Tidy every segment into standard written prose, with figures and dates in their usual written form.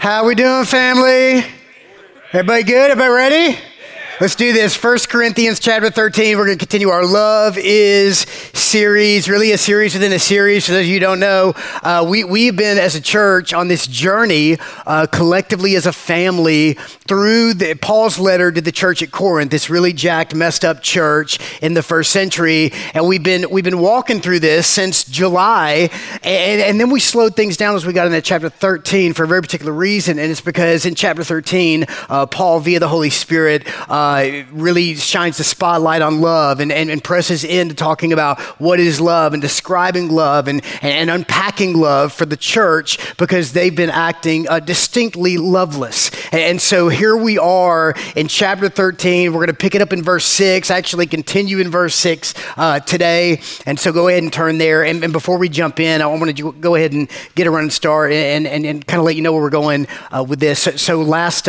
How we doing, family? Everybody good? Everybody ready? Let's do this. 1 Corinthians chapter 13. We're going to continue our Love Is series, really a series within a series. For those of you who don't know, we've been as a church on this journey collectively as a family through Paul's letter to the church at Corinth, this really jacked, messed up church in the first century. And we've been walking through this since July. And then we slowed things down as we got into chapter 13 for a very particular reason. And it's because in chapter 13, Paul, via the Holy Spirit, really shines the spotlight on love and presses into talking about what is love and describing love and unpacking love for the church because they've been acting distinctly loveless. And so here we are in chapter 13. We're going to pick it up in verse 6, actually continue in verse 6 today. And so go ahead and turn there. And before we jump in, I want to go ahead and get a running start and kind of let you know where we're going with this. So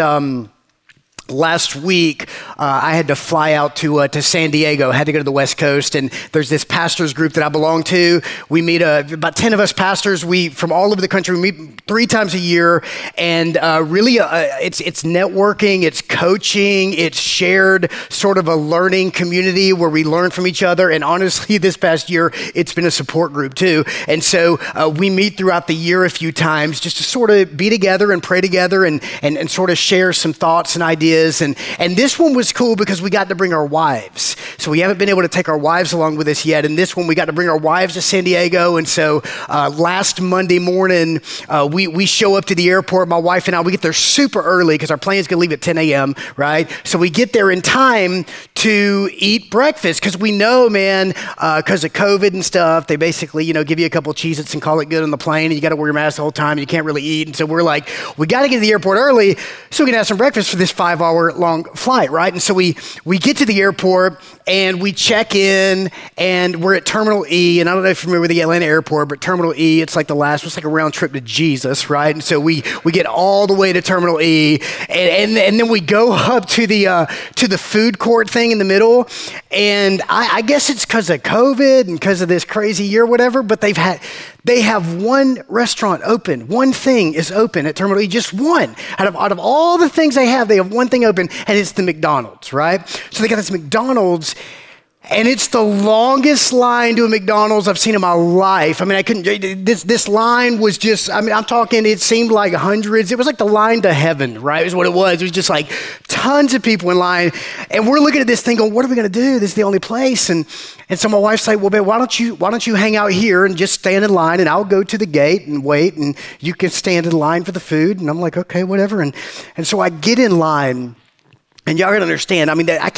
last week, I had to fly out to San Diego. I had to go to the West Coast, and there's this pastors group that I belong to. We meet about 10 of us pastors. We from all over the country. We meet 3 times a year, and really, it's networking, it's coaching, it's shared sort of a learning community where we learn from each other. And honestly, this past year, it's been a support group too. And so we meet throughout the year a few times just to sort of be together and pray together and sort of share some thoughts and ideas. And this one was cool because we got to bring our wives. So we haven't been able to take our wives along with us yet. And this one, we got to bring our wives to San Diego. And so last Monday morning, we show up to the airport. My wife and I, we get there super early because our plane's going to leave at 10 a.m., right? So we get there in time to eat breakfast because we know, man, because of COVID and stuff, they basically, give you a couple of Cheez-Its and call it good on the plane. And you got to wear your mask the whole time. And you can't really eat. And so we're like, we got to get to the airport early so we can have some breakfast for this 5-hour long flight, right? And so we get to the airport and we check in and we're at Terminal E. And I don't know if you remember the Atlanta airport, but Terminal E, it's like it's like a round trip to Jesus, right? And so we get all the way to Terminal E and then we go up to the food court thing in the middle. And I guess it's because of COVID and because of this crazy year, whatever, but they have one restaurant open. One thing is open at Terminal E, just one. Out of all the things they have one thing open, and it's the McDonald's, right? So they got this McDonald's, and it's the longest line to a McDonald's I've seen in my life. I mean, I couldn't, this line was just, I'm talking, it seemed like hundreds. It was like the line to heaven, right? Is what it was. It was just like tons of people in line. And we're looking at this thing going, what are we going to do? This is the only place. And so my wife's like, well, babe, why don't you hang out here and just stand in line and I'll go to the gate and wait and you can stand in line for the food. And I'm like, okay, whatever. And so I get in line. And y'all gotta understand,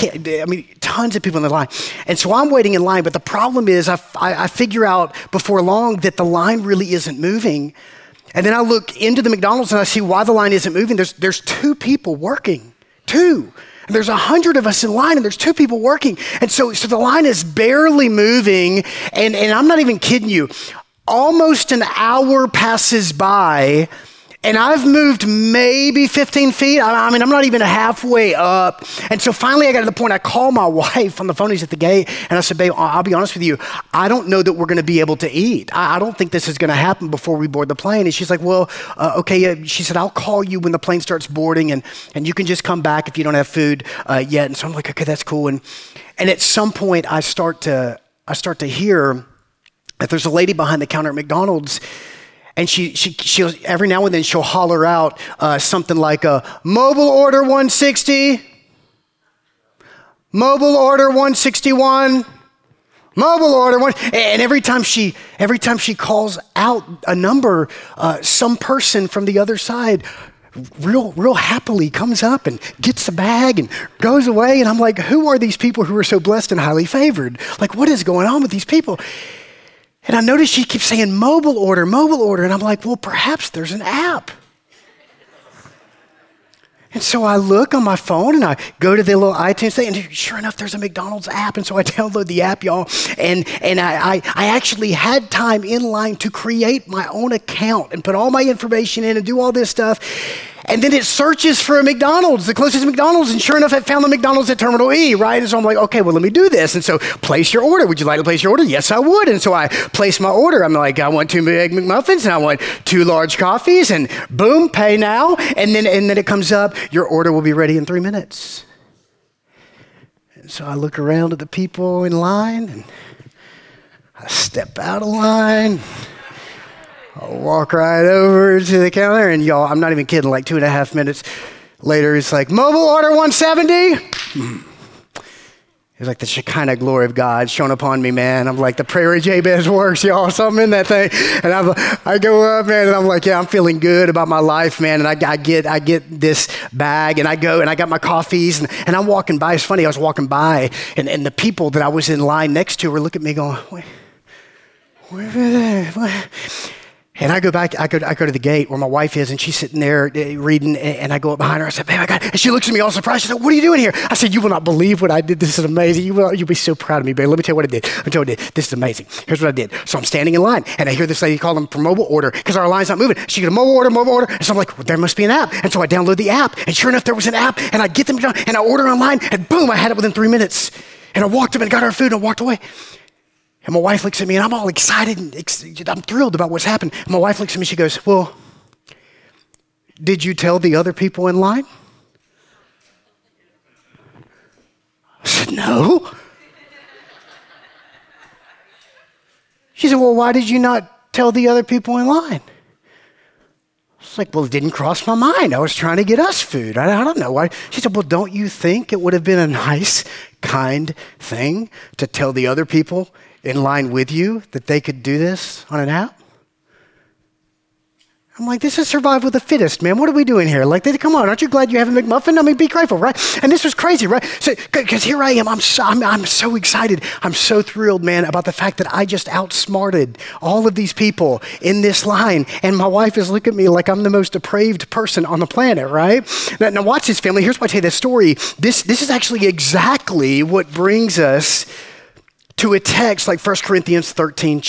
tons of people in the line. And so I'm waiting in line, but the problem is I figure out before long that the line really isn't moving. And then I look into the McDonald's and I see why the line isn't moving. There's 2 people working, 2. And there's 100 of us in line and there's 2 people working. And so the line is barely moving. And I'm not even kidding you. Almost an hour passes by and I've moved maybe 15 feet. I'm not even halfway up. And so finally I got to the point, I call my wife on the phone, he's at the gate, and I said, babe, I'll be honest with you, I don't know that we're going to be able to eat. I don't think this is going to happen before we board the plane. And she's like, well, okay. She said, I'll call you when the plane starts boarding and you can just come back if you don't have food yet. And so I'm like, okay, that's cool. And at some point I start to hear that there's a lady behind the counter at McDonald's. And she'll every now and then she'll holler out something like mobile order 160, mobile order 161, mobile order 1. And every time she calls out a number, some person from the other side real happily comes up and gets the bag and goes away. And I'm like, who are these people who are so blessed and highly favored? Like, what is going on with these people? And I noticed she keeps saying mobile order. And I'm like, well, perhaps there's an app. And so I look on my phone and I go to the little iTunes thing, and sure enough, there's a McDonald's app. And so I download the app, y'all. And I actually had time in line to create my own account and put all my information in and do all this stuff. And then it searches for a McDonald's, the closest McDonald's, and sure enough, it found the McDonald's at Terminal E, right? And so I'm like, okay, well, let me do this. And so place your order. Would you like to place your order? Yes, I would. And so I place my order. I'm like, I want 2 Egg McMuffins, and I want 2 large coffees, and boom, pay now. And then it comes up, your order will be ready in 3 minutes. And so I look around at the people in line, and I step out of line. I'll walk right over to the counter, and y'all, I'm not even kidding, like 2.5 minutes later, it's like, mobile order 170. It's like the Shekinah glory of God shone upon me, man. I'm like, the prayer of Jabez works, y'all, something in that thing. And I go up, man, and I'm like, yeah, I'm feeling good about my life, man. And I get this bag, and I go, and I got my coffees, and I'm walking by. It's funny, I was walking by, and the people that I was in line next to were looking at me going, wait, where are they? What? And I go back, I go to the gate where my wife is, and she's sitting there reading, and I go up behind her. I said, babe, I got it. And she looks at me all surprised. She said, what are you doing here? I said, you will not believe what I did. This is amazing. You'll be so proud of me, babe. Let me tell you what I did. This is amazing. Here's what I did. So I'm standing in line, and I hear this lady call them for mobile order because our line's not moving. She got a mobile order. And so I'm like, well, there must be an app. And so I download the app, and sure enough, there was an app, and I get them done, and I order online, and boom, I had it within 3 minutes. And I walked up and got our food, and I walked away. And my wife looks at me, and I'm all excited, and I'm thrilled about what's happened. And my wife looks at me, she goes, well, did you tell the other people in line? I said, no. She said, well, why did you not tell the other people in line? I was like, well, it didn't cross my mind. I was trying to get us food. I don't know why. She said, well, don't you think it would have been a nice, kind thing to tell the other people in line with you that they could do this on an app? I'm like, this is survival of the fittest, man. What are we doing here? Like, come on, aren't you glad you have a McMuffin? I mean, be grateful, right? And this was crazy, right? So, because here I am, I'm so excited. I'm so thrilled, man, about the fact that I just outsmarted all of these people in this line. And my wife is looking at me like I'm the most depraved person on the planet, right? Now watch this, family. Here's why I tell you this story. This is actually exactly what brings us to a text like 1 Corinthians 13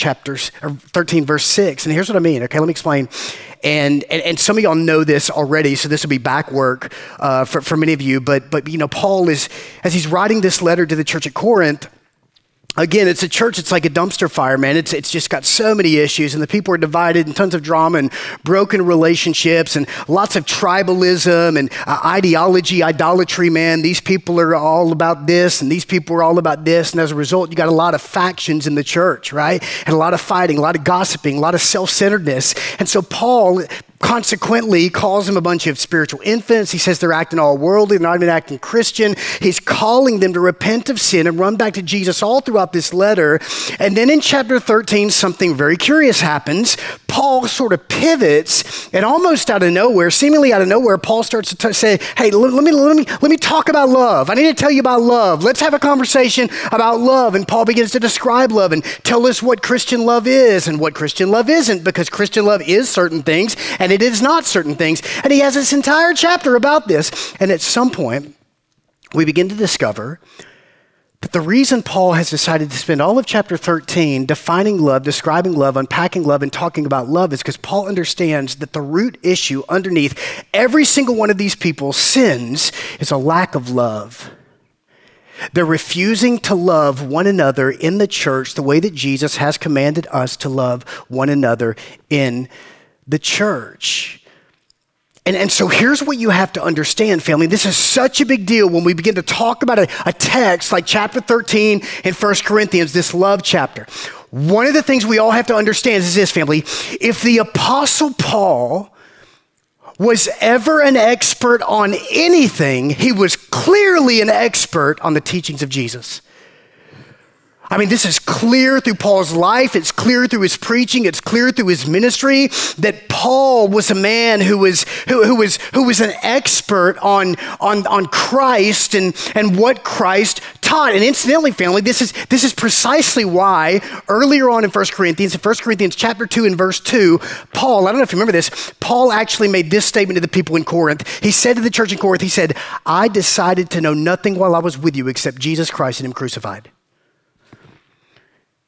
verse 6. And here's what I mean. Okay, let me explain. And some of y'all know this already, so this will be back work for many of you. But you know, Paul is, as he's writing this letter to the church at Corinth, again, it's a church, it's like a dumpster fire, man. It's just got so many issues, and the people are divided, and tons of drama, and broken relationships, and lots of tribalism, and ideology, idolatry, man. These people are all about this, and these people are all about this, and as a result, you got a lot of factions in the church, right? And a lot of fighting, a lot of gossiping, a lot of self-centeredness. And so Paul consequently calls them a bunch of spiritual infants. He says they're acting all worldly, they're not even acting Christian. He's calling them to repent of sin and run back to Jesus all throughout this letter. And then in chapter 13, something very curious happens. Paul sort of pivots, and almost out of nowhere, seemingly out of nowhere, Paul starts to say, hey, let me talk about love. I need to tell you about love. Let's have a conversation about love. And Paul begins to describe love and tell us what Christian love is and what Christian love isn't, because Christian love is certain things and it is not certain things. And he has this entire chapter about this. And at some point, we begin to discover that the reason Paul has decided to spend all of chapter 13 defining love, describing love, unpacking love, and talking about love is because Paul understands that the root issue underneath every single one of these people's sins is a lack of love. They're refusing to love one another in the church the way that Jesus has commanded us to love one another in the church. And so here's what you have to understand, family. This is such a big deal when we begin to talk about a text like chapter 13 in 1 Corinthians, this love chapter. One of the things we all have to understand is this, family. If the Apostle Paul was ever an expert on anything, he was clearly an expert on the teachings of Jesus. I mean, this is clear through Paul's life. It's clear through his preaching. It's clear through his ministry that Paul was a man who was an expert on Christ and what Christ taught. And incidentally, family, this is precisely why earlier on in 1 Corinthians chapter 2 and verse 2, Paul, I don't know if you remember this, Paul actually made this statement to the people in Corinth. He said to the church in Corinth, he said, I decided to know nothing while I was with you except Jesus Christ and him crucified.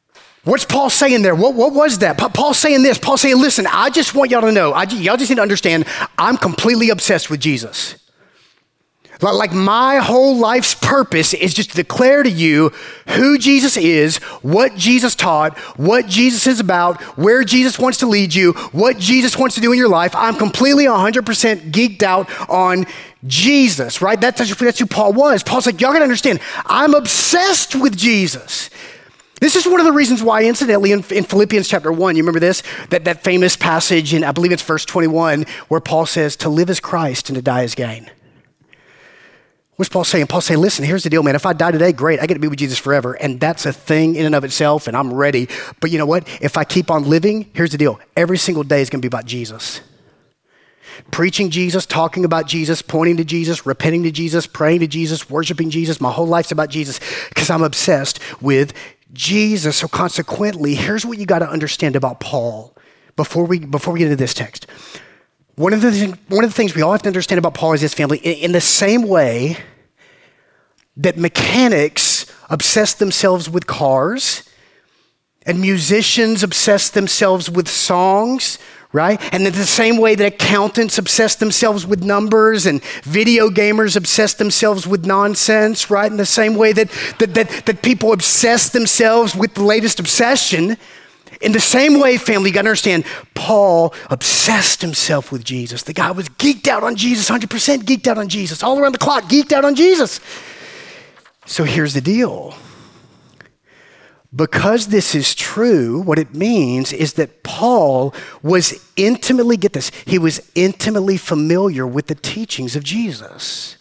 What's Paul saying there? What was that? Paul's saying this. Paul's saying, listen, I just want y'all to know, y'all just need to understand, I'm completely obsessed with Jesus. Like my whole life's purpose is just to declare to you who Jesus is, what Jesus taught, what Jesus is about, where Jesus wants to lead you, what Jesus wants to do in your life. I'm completely 100% geeked out on Jesus, right? That's who Paul was. Paul's like, y'all gotta understand, I'm obsessed with Jesus. This is one of the reasons why, incidentally, in Philippians chapter 1, you remember this? That famous passage in, I believe it's verse 21, where Paul says, to live is Christ and to die is gain. What's Paul saying? Paul's saying, listen, here's the deal, man. If I die today, great. I get to be with Jesus forever. And that's a thing in and of itself, and I'm ready. But you know what? If I keep on living, here's the deal. Every single day is going to be about Jesus. Preaching Jesus, talking about Jesus, pointing to Jesus, repenting to Jesus, praying to Jesus, worshiping Jesus. My whole life's about Jesus because I'm obsessed with Jesus. So consequently, here's what you got to understand about Paul before we get into this text. One of the things we all have to understand about Paul is his family. In the same way that mechanics obsess themselves with cars and musicians obsess themselves with songs, right? And in the same way that accountants obsess themselves with numbers and video gamers obsess themselves with nonsense, right? In the same way that people obsess themselves with the latest obsession, in the same way, family, you got to understand, Paul obsessed himself with Jesus. The guy was geeked out on Jesus, 100% geeked out on Jesus, all around the clock, geeked out on Jesus. So here's the deal. Because this is true, what it means is that Paul was intimately, get this, he was intimately familiar with the teachings of Jesus.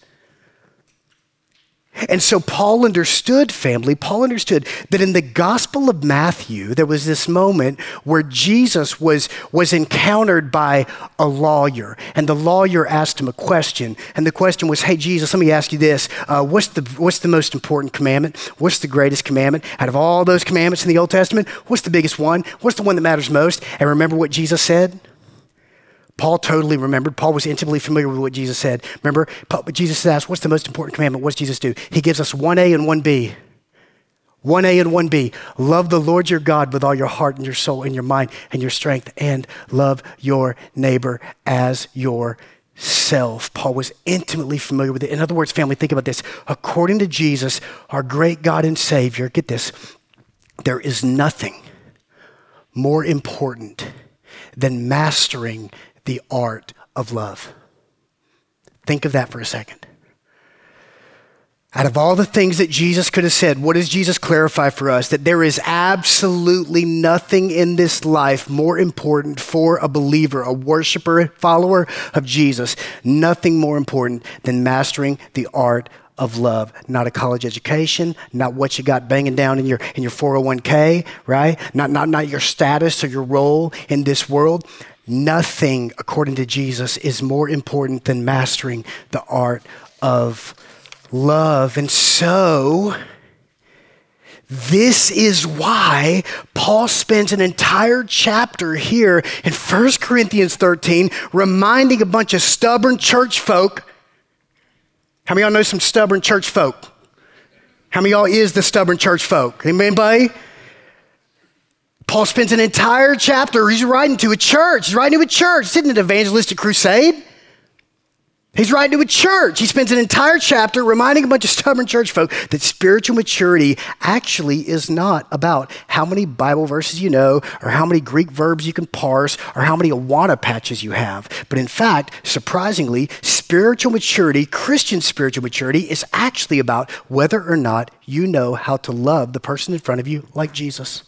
And so Paul understood, family, Paul understood that in the Gospel of Matthew, there was this moment where Jesus was encountered by a lawyer. And the lawyer asked him a question. And the question was, hey, Jesus, let me ask you this. What's the most important commandment? What's the greatest commandment? Out of all those commandments in the Old Testament, what's the biggest one? What's the one that matters most? And remember what Jesus said? Paul totally remembered. Paul was intimately familiar with what Jesus said. Remember, Jesus asked, what's the most important commandment? What does Jesus do? He gives us 1A and 1B. 1A and 1B. Love the Lord your God with all your heart and your soul and your mind and your strength, and love your neighbor as yourself. Paul was intimately familiar with it. In other words, family, think about this. According to Jesus, our great God and Savior, get this, there is nothing more important than mastering the art of love. Think of that for a second. Out of all the things that Jesus could have said, what does Jesus clarify for us? That there is absolutely nothing in this life more important for a believer, a worshiper, a follower of Jesus, nothing more important than mastering the art of love. Not a college education, not what you got banging down in your 401k, right? Not your status or your role in this world. Nothing, according to Jesus, is more important than mastering the art of love. And so, this is why Paul spends an entire chapter here in 1 Corinthians 13 reminding a bunch of stubborn church folk. How many of y'all know some stubborn church folk? How many of y'all is the stubborn church folk? Anybody? Paul spends an entire chapter, he's writing to a church. He's writing to a church. This isn't an evangelistic crusade. He's writing to a church. He spends an entire chapter reminding a bunch of stubborn church folk that spiritual maturity actually is not about how many Bible verses you know, or how many Greek verbs you can parse, or how many Awana patches you have. But in fact, surprisingly, spiritual maturity, Christian spiritual maturity, is actually about whether or not you know how to love the person in front of you like Jesus.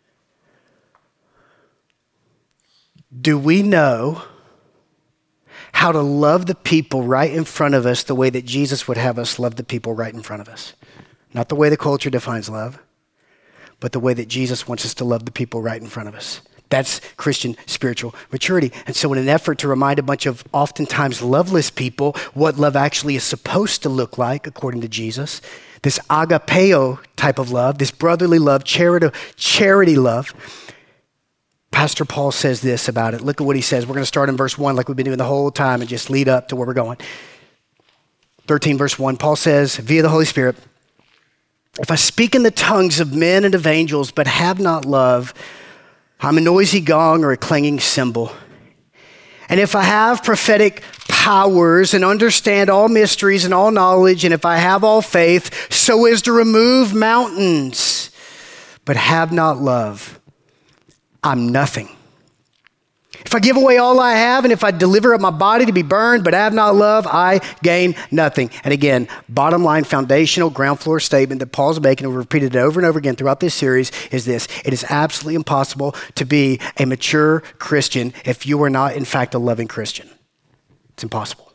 Do we know how to love the people right in front of us the way that Jesus would have us love the people right in front of us? Not the way the culture defines love, but the way that Jesus wants us to love the people right in front of us. That's Christian spiritual maturity. And so in an effort to remind a bunch of oftentimes loveless people what love actually is supposed to look like, according to Jesus, this agapeo type of love, this brotherly love, charity love, Pastor Paul says this about it. Look at what he says. We're going to start in verse 1 like we've been doing the whole time and just lead up to where we're going. 13 verse 1, Paul says, via the Holy Spirit, If I speak in the tongues of men and of angels, but have not love, I'm a noisy gong or a clanging cymbal. And if I have prophetic powers and understand all mysteries and all knowledge, and if I have all faith so as to remove mountains, but have not love, I'm nothing. If I give away all I have, and if I deliver up my body to be burned, but have not love, I gain nothing. And again, bottom line, foundational, ground floor statement that Paul's making, and we've repeated it over and over again throughout this series, is this: it is absolutely impossible to be a mature Christian if you are not, in fact, a loving Christian. It's impossible.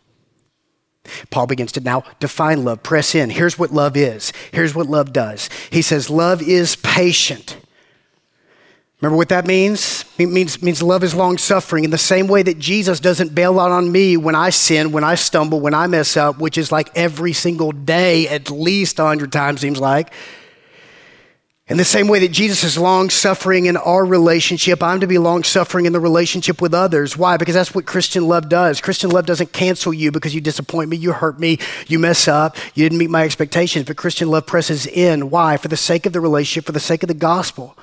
Paul begins to now define love, press in. Here's what love is. Here's what love does. He says, love is patient. Remember what that means? It means love is long-suffering in the same way that Jesus doesn't bail out on me when I sin, when I stumble, when I mess up, which is like every single day, at least 100 times seems like. In the same way that Jesus is long-suffering in our relationship, I'm to be long-suffering in the relationship with others. Why? Because that's what Christian love does. Christian love doesn't cancel you because you disappoint me, you hurt me, you mess up, you didn't meet my expectations. But Christian love presses in. Why? For the sake of the relationship, for the sake of the gospel.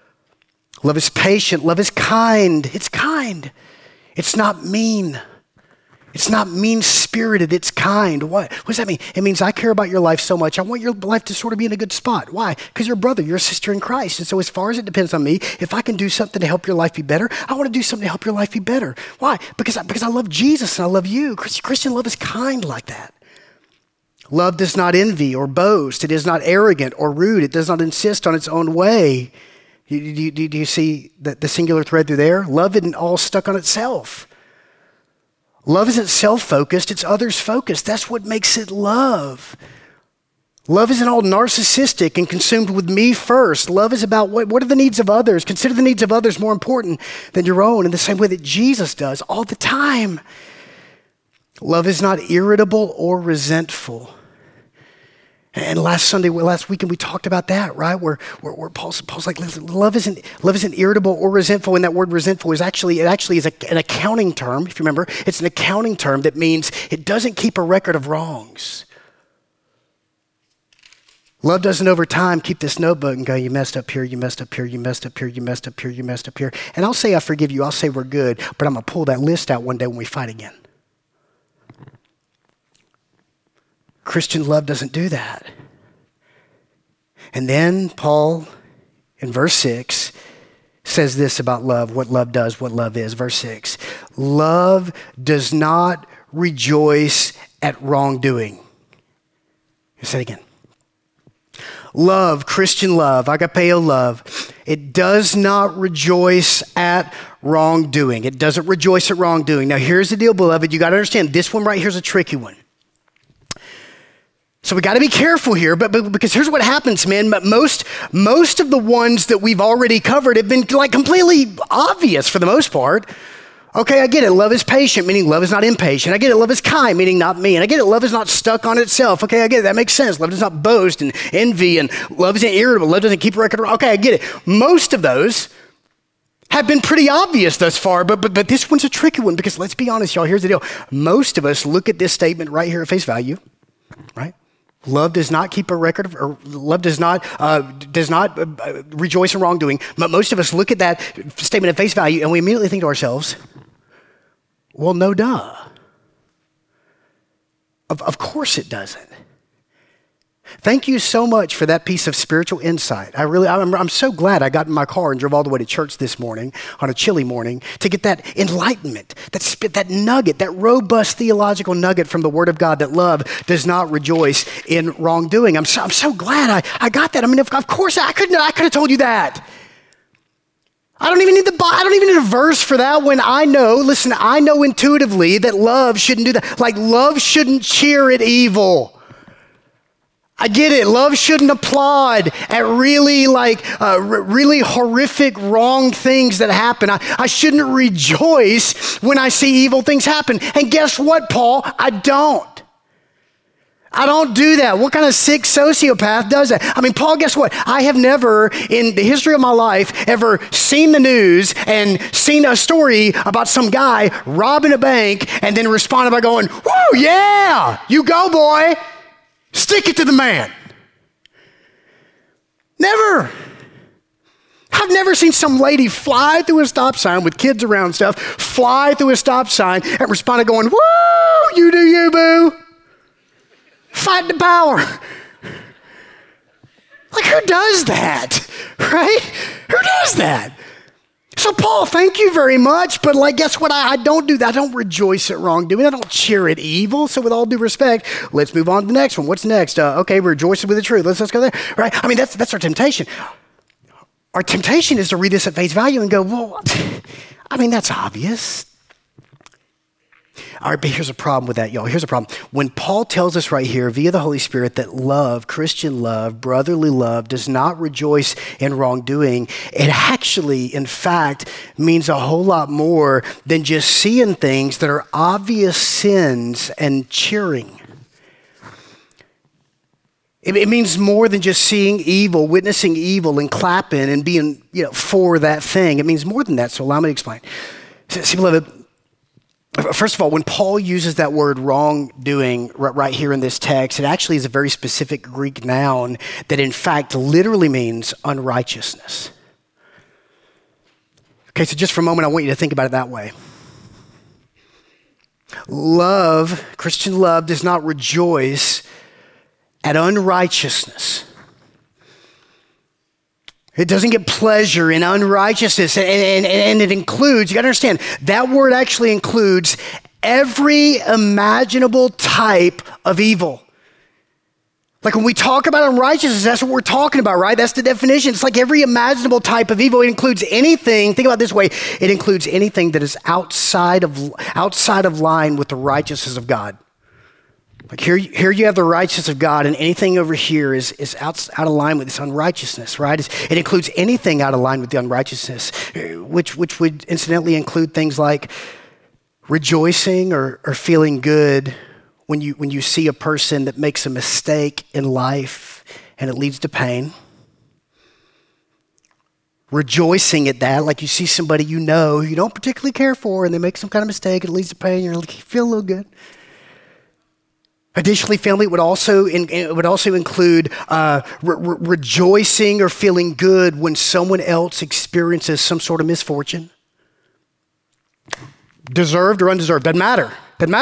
Love is patient. Love is kind. It's kind. It's not mean. It's not mean-spirited. It's kind. What does that mean? It means I care about your life so much. I want your life to sort of be in a good spot. Why? Because you're a brother. You're a sister in Christ. And so as far as it depends on me, if I can do something to help your life be better, I want to do something to help your life be better. Why? Because I love Jesus and I love you. Christian love is kind like that. Love does not envy or boast. It is not arrogant or rude. It does not insist on its own way. Do you see the singular thread through there? Love isn't all stuck on itself. Love isn't self-focused, it's others-focused. That's what makes it love. Love isn't all narcissistic and consumed with me first. Love is about what are the needs of others. Consider the needs of others more important than your own in the same way that Jesus does all the time. Love is not irritable or resentful. And last weekend, we talked about that, right? Where Paul's like, listen, love isn't irritable or resentful. And that word resentful is actually is an accounting term. If you remember, it's an accounting term that means it doesn't keep a record of wrongs. Love doesn't over time keep this notebook and go, you messed up here, you messed up here, you messed up here, you messed up here, you messed up here. And I'll say I forgive you, I'll say we're good, but I'm going to pull that list out one day when we fight again. Christian love doesn't do that. And then Paul, in verse 6, says this about love, what love does, what love is. Verse 6, love does not rejoice at wrongdoing. Say it again. Love, Christian love, agapeo love, it does not rejoice at wrongdoing. It doesn't rejoice at wrongdoing. Now here's the deal, beloved. You got to understand, this one right here is a tricky one. So we got to be careful here, but because here's what happens, man. Most of the ones that we've already covered have been like completely obvious for the most part. Okay, I get it. Love is patient, meaning love is not impatient. I get it. Love is kind, meaning not mean. I get it. Love is not stuck on itself. Okay, I get it. That makes sense. Love does not boast and envy, and love isn't irritable. Love doesn't keep a record. Okay, I get it. Most of those have been pretty obvious thus far, but this one's a tricky one because let's be honest, y'all. Here's the deal. Most of us look at this statement right here at face value, right? Love does not keep a record of, or love does not rejoice in wrongdoing. But most of us look at that statement at face value and we immediately think to ourselves, well, no duh. Of course it doesn't. Thank you so much for that piece of spiritual insight. I'm so glad I got in my car and drove all the way to church this morning on a chilly morning to get that enlightenment, that nugget, that robust theological nugget from the Word of God that love does not rejoice in wrongdoing. I'm so glad I got that. I mean, of course I could have told you that. I don't even need a verse for that when I know intuitively that love shouldn't do that. Like love shouldn't cheer at evil. I get it. Love shouldn't applaud at really horrific, wrong things that happen. I shouldn't rejoice when I see evil things happen. And guess what, Paul? I don't do that. What kind of sick sociopath does that? I mean, Paul, guess what? I have never in the history of my life ever seen the news and seen a story about some guy robbing a bank and then responded by going, woo, yeah, you go, boy. Stick it to the man. Never. I've never seen some lady fly through a stop sign with kids around and stuff, fly through a stop sign and respond going, woo, you do you, boo. Fight the power. Like, who does that, right? Who does that? So Paul, thank you very much, but like, guess what? I don't do that. I don't rejoice at wrongdoing. I don't cheer at evil. So with all due respect, let's move on to the next one. What's next? Okay, we're rejoicing with the truth. Let's go there, right? I mean, that's our temptation. Our temptation is to read this at face value and go, well, I mean, that's obvious. All right, but here's a problem with that, y'all. Here's a problem. When Paul tells us right here via the Holy Spirit that love, Christian love, brotherly love, does not rejoice in wrongdoing, it actually, in fact, means a whole lot more than just seeing things that are obvious sins and cheering. It means more than just seeing evil, witnessing evil and clapping and being, for that thing. It means more than that, so allow me to explain. See, beloved, first of all, when Paul uses that word wrongdoing right here in this text, it actually is a very specific Greek noun that in fact literally means unrighteousness. Okay, so just for a moment, I want you to think about it that way. Love, Christian love, does not rejoice at unrighteousness. It doesn't get pleasure in unrighteousness. And it includes, you got to understand, that word actually includes every imaginable type of evil. Like when we talk about unrighteousness, that's what we're talking about, right? That's the definition. It's like every imaginable type of evil. It includes anything, think about it this way, it includes anything that is outside of line with the righteousness of God. Like here you have the righteousness of God, and anything over here is out of line with this unrighteousness, right? It includes anything out of line with the unrighteousness, which would incidentally include things like rejoicing or feeling good when you see a person that makes a mistake in life and it leads to pain. Rejoicing at that, like you see somebody you don't particularly care for, and they make some kind of mistake, and it leads to pain, you're like, you feel a little good. Additionally, family, it would also include rejoicing or feeling good when someone else experiences some sort of misfortune. Deserved or undeserved, doesn't matter.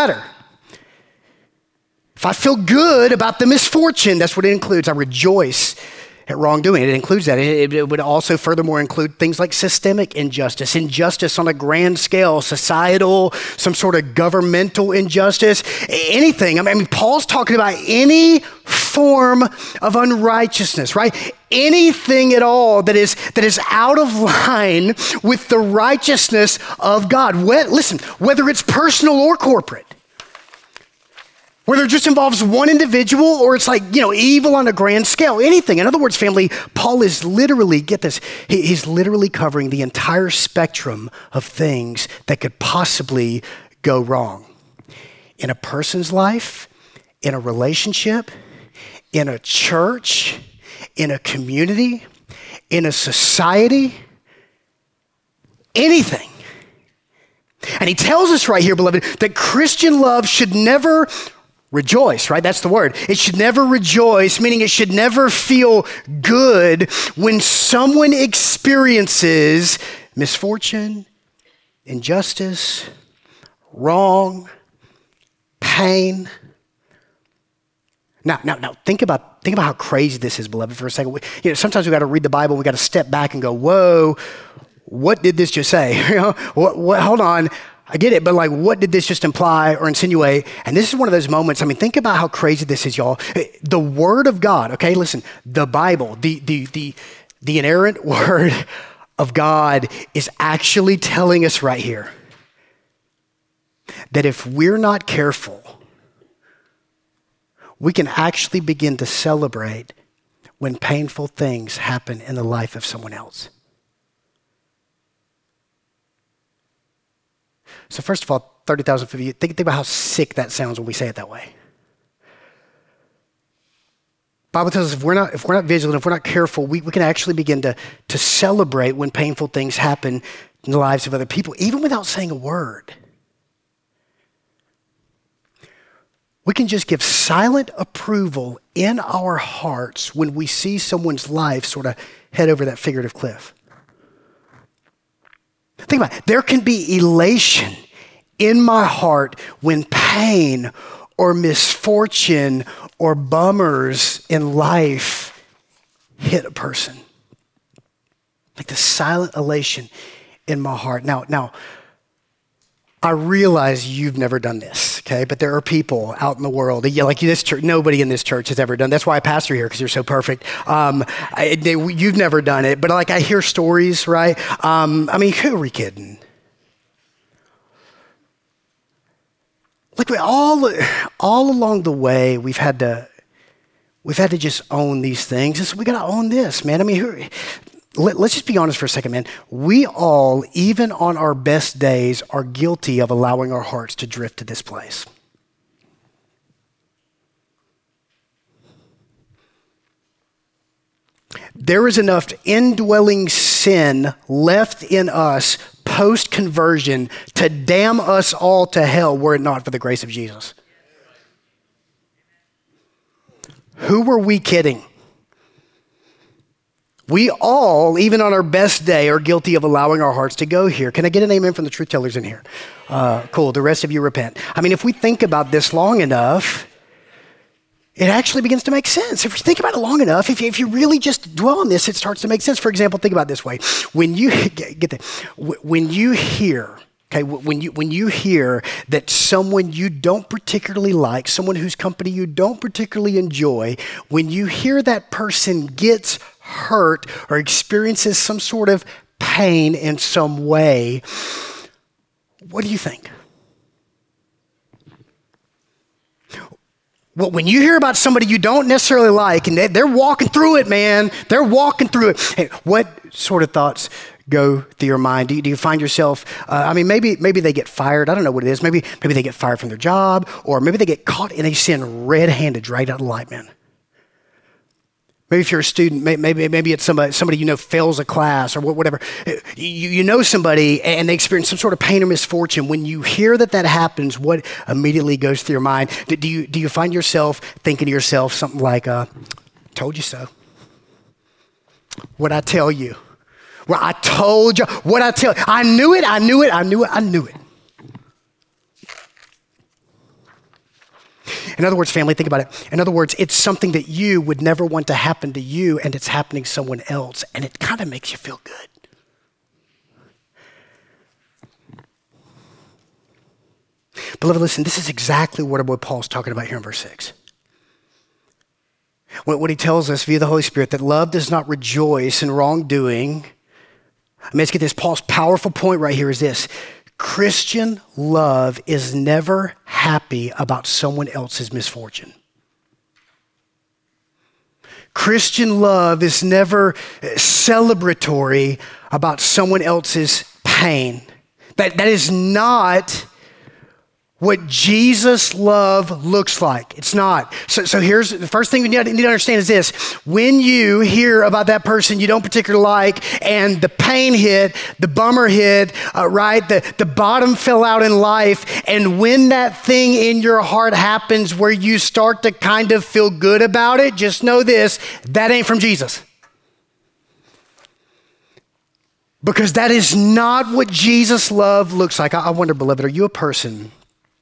If I feel good about the misfortune, that's what it includes. I rejoice at wrongdoing. It includes that. It would also furthermore include things like systemic injustice on a grand scale, societal, some sort of governmental injustice, anything. I mean, Paul's talking about any form of unrighteousness, right? Anything at all that is out of line with the righteousness of God. Listen, whether it's personal or corporate. Whether it just involves one individual or it's like, evil on a grand scale, anything. In other words, family, Paul is literally, get this, he's literally covering the entire spectrum of things that could possibly go wrong. In a person's life, in a relationship, in a church, in a community, in a society, anything. And he tells us right here, beloved, that Christian love should never rejoice, right? That's the word. It should never rejoice, meaning it should never feel good when someone experiences misfortune, injustice, wrong, pain. Now, think about how crazy this is, beloved, for a second. Sometimes we got to read the Bible. We got to step back and go, "Whoa, what did this just say?" What? Hold on. I get it, but what did this just imply or insinuate? And this is one of those moments. I mean, think about how crazy this is, y'all. The Word of God, okay, listen, the Bible, the inerrant Word of God is actually telling us right here that if we're not careful, we can actually begin to celebrate when painful things happen in the life of someone else. So first of all, 30,000 feet, think about how sick that sounds when we say it that way. Bible tells us if we're not vigilant, if we're not careful, we can actually begin to celebrate when painful things happen in the lives of other people, even without saying a word. We can just give silent approval in our hearts when we see someone's life sort of head over that figurative cliff. Think about it. There can be elation in my heart when pain or misfortune or bummers in life hit a person. Like the silent elation in my heart. Now, I realize you've never done this, okay? But there are people out in the world, like this church, nobody in this church has ever done. That's why I pastor here, because you're so perfect. You've never done it, but like I hear stories, right? I mean, who are we kidding? Like all along the way, we've had to just own these things. We got to own this, man. I mean, let's just be honest for a second, man. We all, even on our best days, are guilty of allowing our hearts to drift to this place. There is enough indwelling sin left in us post-conversion to damn us all to hell were it not for the grace of Jesus. Who were we kidding? We all, even on our best day, are guilty of allowing our hearts to go here. Can I get an amen from the truth tellers in here? Cool. The rest of you repent. I mean, if we think about this long enough, it actually begins to make sense. If you think about it long enough, if you really just dwell on this, it starts to make sense. For example, think about it this way. When you hear that someone you don't particularly like, someone whose company you don't particularly enjoy, when you hear that person gets hurt or experiences some sort of pain in some way, what do you think? Well, when you hear about somebody you don't necessarily like and they're walking through it, man, they're walking through it. Hey, what sort of thoughts go through your mind? Do you find yourself, maybe they get fired. I don't know what it is. Maybe they get fired from their job, or maybe they get caught in a sin red-handed right out of the light, man. Maybe if you're a student, maybe it's somebody you know fails a class or whatever. You know somebody and they experience some sort of pain or misfortune. When you hear that happens, what immediately goes through your mind? Do you find yourself thinking to yourself something like, told you so? What'd I tell you? Well, I told you. What'd I tell you? I knew it. In other words, family, think about it. In other words, it's something that you would never want to happen to you, and it's happening to someone else, and it kind of makes you feel good. Beloved, listen, this is exactly what Paul's talking about here in verse 6. What he tells us via the Holy Spirit, that love does not rejoice in wrongdoing. I mean, let's get this. Paul's powerful point right here is this. Christian love is never happy about someone else's misfortune. Christian love is never celebratory about someone else's pain. That is not what Jesus' love looks like. It's not. So here's the first thing you need to understand is this. When you hear about that person you don't particularly like and the pain hit, the bummer hit, right? The bottom fell out in life. And when that thing in your heart happens where you start to kind of feel good about it, just know this, that ain't from Jesus. Because that is not what Jesus' love looks like. I wonder, beloved, are you a person?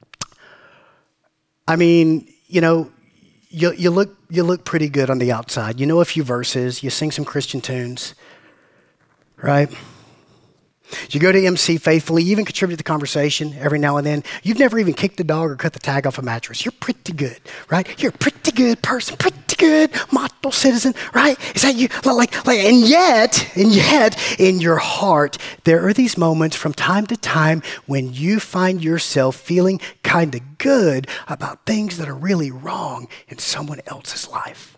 I mean, you know, you look pretty good on the outside. You know a few verses. You sing some Christian tunes, right? You go to MC faithfully. You even contribute to the conversation every now and then. You've never even kicked the dog or cut the tag off a mattress. You're pretty good, right? You're a pretty good person, pretty good model citizen, right? Is that you? And yet, in your heart, there are these moments from time to time when you find yourself feeling kind of good about things that are really wrong in someone else's life.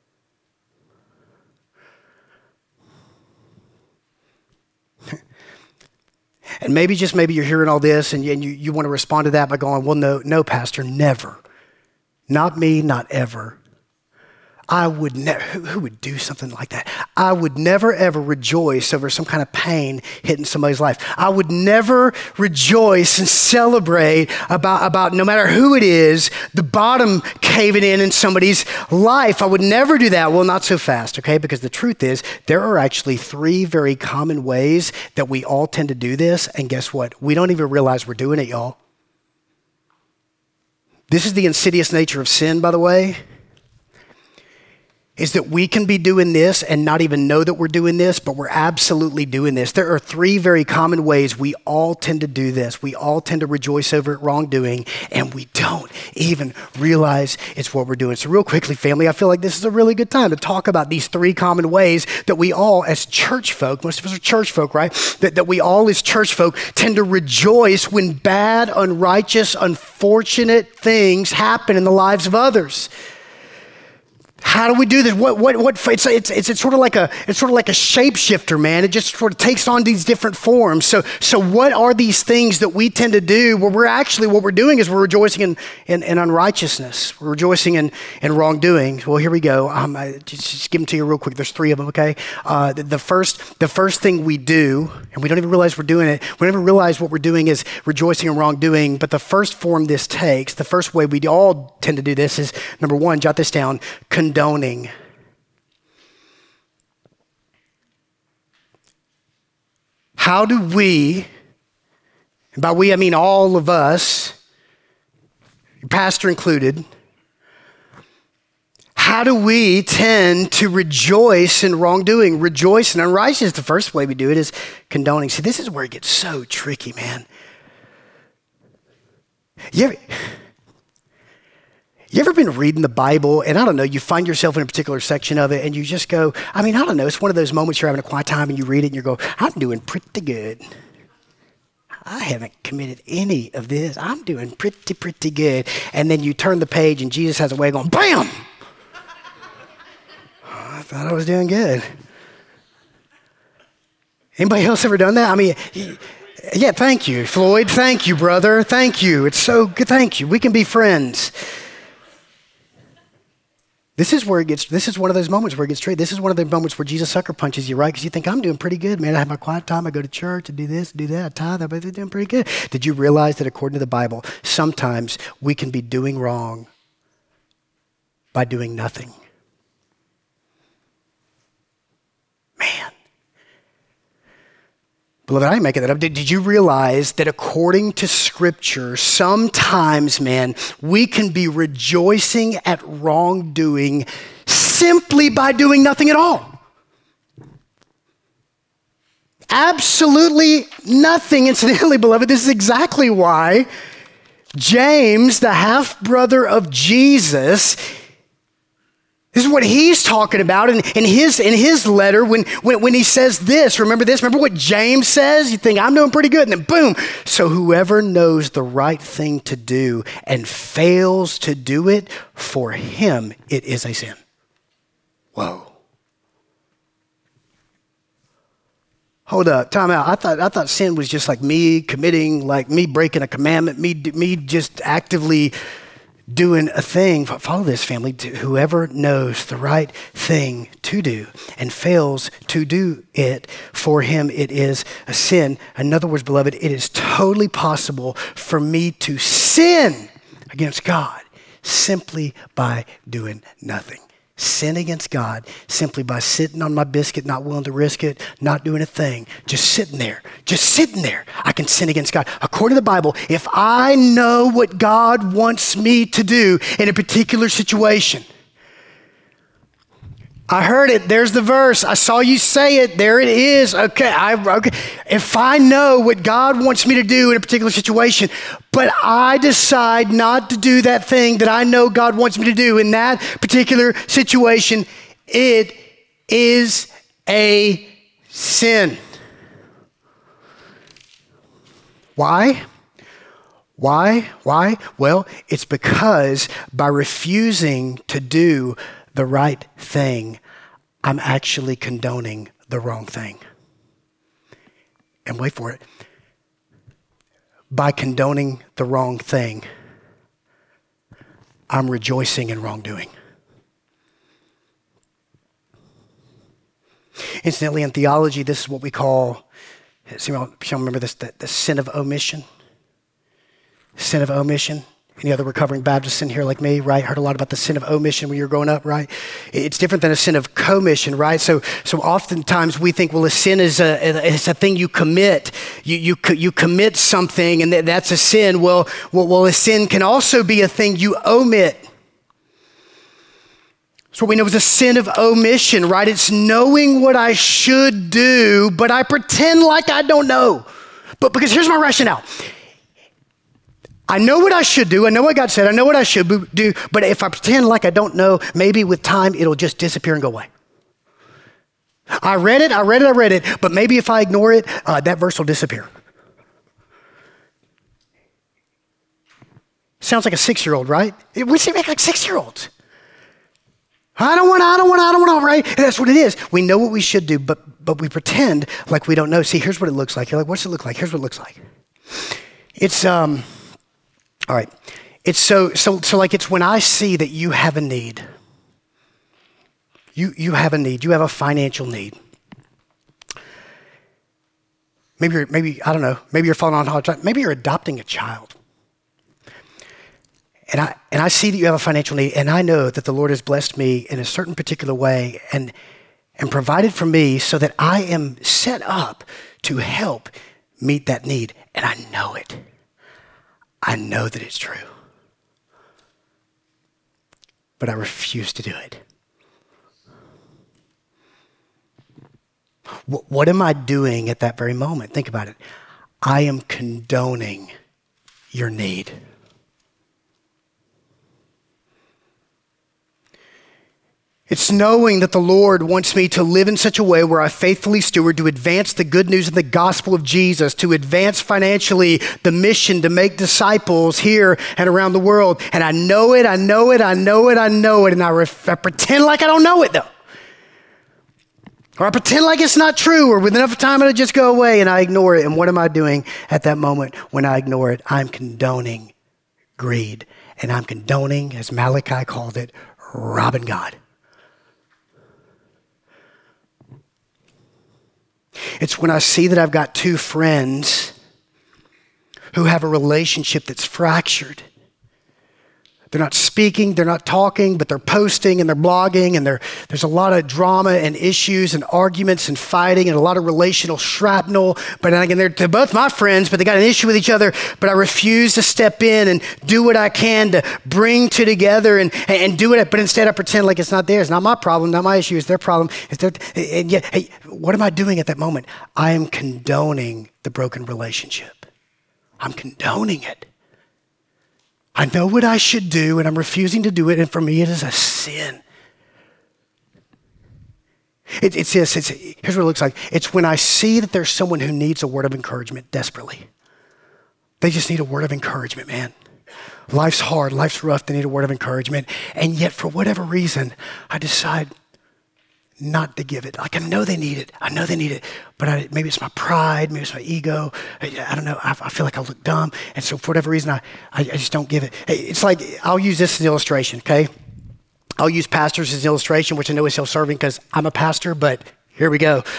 And maybe you're hearing all this and you want to respond to that by going, well, no, Pastor, never. Not me, not ever. I would never, who would do something like that? I would never ever rejoice over some kind of pain hitting somebody's life. I would never rejoice and celebrate about no matter who it is, the bottom caving in somebody's life. I would never do that. Well, not so fast, okay? Because the truth is, there are actually 3 very common ways that we all tend to do this. And guess what? We don't even realize we're doing it, y'all. This is the insidious nature of sin, by the way. Is that we can be doing this and not even know that we're doing this, but we're absolutely doing this. There are 3 very common ways we all tend to do this. We all tend to rejoice over wrongdoing, and we don't even realize it's what we're doing. So real quickly, family, I feel like this is a really good time to talk about these 3 common ways that we all as church folk, most of us are church folk, right? That we all as church folk tend to rejoice when bad, unrighteous, unfortunate things happen in the lives of others. How do we do this? It's sort of like a shapeshifter, man. It just sort of takes on these different forms. So what are these things that we tend to do where what we're doing is we're rejoicing in unrighteousness. We're rejoicing in wrongdoing. Well, here we go. Just give them to you real quick. There's 3 of them, okay? The first thing we do, and we don't even realize we're doing it. We don't even realize what we're doing is rejoicing in wrongdoing. But the first form this takes, the first way we all tend to do this is, number 1, jot this down, condoning. How do we, and by we I mean all of us, your pastor included, how do we tend to rejoice in wrongdoing, rejoice in unrighteousness? The first way we do it is condoning. See, this is where it gets so tricky, man. You ever been reading the Bible and I don't know, you find yourself in a particular section of it and you just go, I don't know, it's one of those moments you're having a quiet time and you read it and you go, I'm doing pretty good. I haven't committed any of this. I'm doing pretty good. And then you turn the page and Jesus has a way of going, bam! I thought I was doing good. Anybody else ever done that? Yeah, thank you, Floyd. Thank you, brother. Thank you. It's so good. Thank you. We can be friends. This is one of those moments where it gets tricky. This is one of the moments where Jesus sucker punches you, right? Because you think, I'm doing pretty good, man. I have my quiet time. I go to church, I do this, do that, I tithe. I'm doing pretty good. Did you realize that according to the Bible, sometimes we can be doing wrong by doing nothing? Man. Beloved, I ain't making that up. Did you realize that according to Scripture, sometimes, man, we can be rejoicing at wrongdoing simply by doing nothing at all? Absolutely nothing. Incidentally, beloved, this is exactly why James, the half-brother of Jesus, this is what he's talking about in his letter when he says this. Remember this? Remember what James says? You think, I'm doing pretty good. And then boom. So whoever knows the right thing to do and fails to do it, for him it is a sin. Whoa. Hold up, time out. I thought sin was just like me committing, like me breaking a commandment, me just actively doing a thing. Follow this, family. Whoever knows the right thing to do and fails to do it, for him it is a sin. In other words, beloved, it is totally possible for me to sin against God simply by doing nothing. Sin against God simply by sitting on my biscuit, not willing to risk it, not doing a thing, just sitting there. I can sin against God. According to the Bible, if I know what God wants me to do in a particular situation, I heard it. There's the verse. I saw you say it. There it is. Okay. If I know what God wants me to do in a particular situation, but I decide not to do that thing that I know God wants me to do in that particular situation, it is a sin. Why? Well, it's because by refusing to do the right thing, I'm actually condoning the wrong thing. And wait for it. By condoning the wrong thing, I'm rejoicing in wrongdoing. Incidentally, in theology, this is what we call, some of y'all remember this, the sin of omission? Sin of omission. Any other recovering Baptists in here like me, right? Heard a lot about the sin of omission when you were growing up, right? It's different than a sin of commission, right? So oftentimes we think, well, a sin is a thing you commit. You commit something, and that's a sin. Well, a sin can also be a thing you omit. So what we know is a sin of omission, right? It's knowing what I should do, but I pretend like I don't know. But because here's my rationale. I know what I should do. I know what God said. I know what I should do. But if I pretend like I don't know, maybe with time, it'll just disappear and go away. I read it. But maybe if I ignore it, that verse will disappear. Sounds like a 6-year-old, right? We seem like 6-year-olds. I don't want to, right? And that's what it is. We know what we should do, but we pretend like we don't know. See, here's what it looks like. You're like, what's it look like? Here's what it looks like. It's, all right. It's so like it's when I see that you have a need. You have a need. You have a financial need. Maybe I don't know. Maybe you're falling on hard times. Maybe you're adopting a child. And I see that you have a financial need, and I know that the Lord has blessed me in a certain particular way and provided for me so that I am set up to help meet that need. And I know it. I know that it's true. But I refuse to do it. What am I doing at that very moment? Think about it. I am condoning your need. It's knowing that the Lord wants me to live in such a way where I faithfully steward to advance the good news of the gospel of Jesus, to advance financially the mission to make disciples here and around the world. And I know it, and I pretend like I don't know it though. Or I pretend like it's not true, or with enough time it'll just go away and I ignore it. And what am I doing at that moment when I ignore it? I'm condoning greed. And I'm condoning, as Malachi called it, robbing God. It's when I see that I've got two friends who have a relationship that's fractured. They're not speaking, they're not talking, but they're posting and they're blogging, and there's a lot of drama and issues and arguments and fighting and a lot of relational shrapnel. But again, they're both my friends, but they got an issue with each other. But I refuse to step in and do what I can to bring two together and do it. But instead I pretend like it's not theirs. Not my problem, not my issue, it's their problem. And yet, hey, what am I doing at that moment? I am condoning the broken relationship. I'm condoning it. I know what I should do, and I'm refusing to do it, and for me, it is a sin. It's this. Here's what it looks like. It's when I see that there's someone who needs a word of encouragement desperately. They just need a word of encouragement, man. Life's hard. Life's rough. They need a word of encouragement. And yet, for whatever reason, I decide not to give it. Like, I know they need it. But maybe it's my pride. Maybe it's my ego. I don't know. I feel like I look dumb. And so for whatever reason, I just don't give it. It's like, I'll use this as an illustration, okay? I'll use pastors as an illustration, which I know is self-serving because I'm a pastor, but here we go.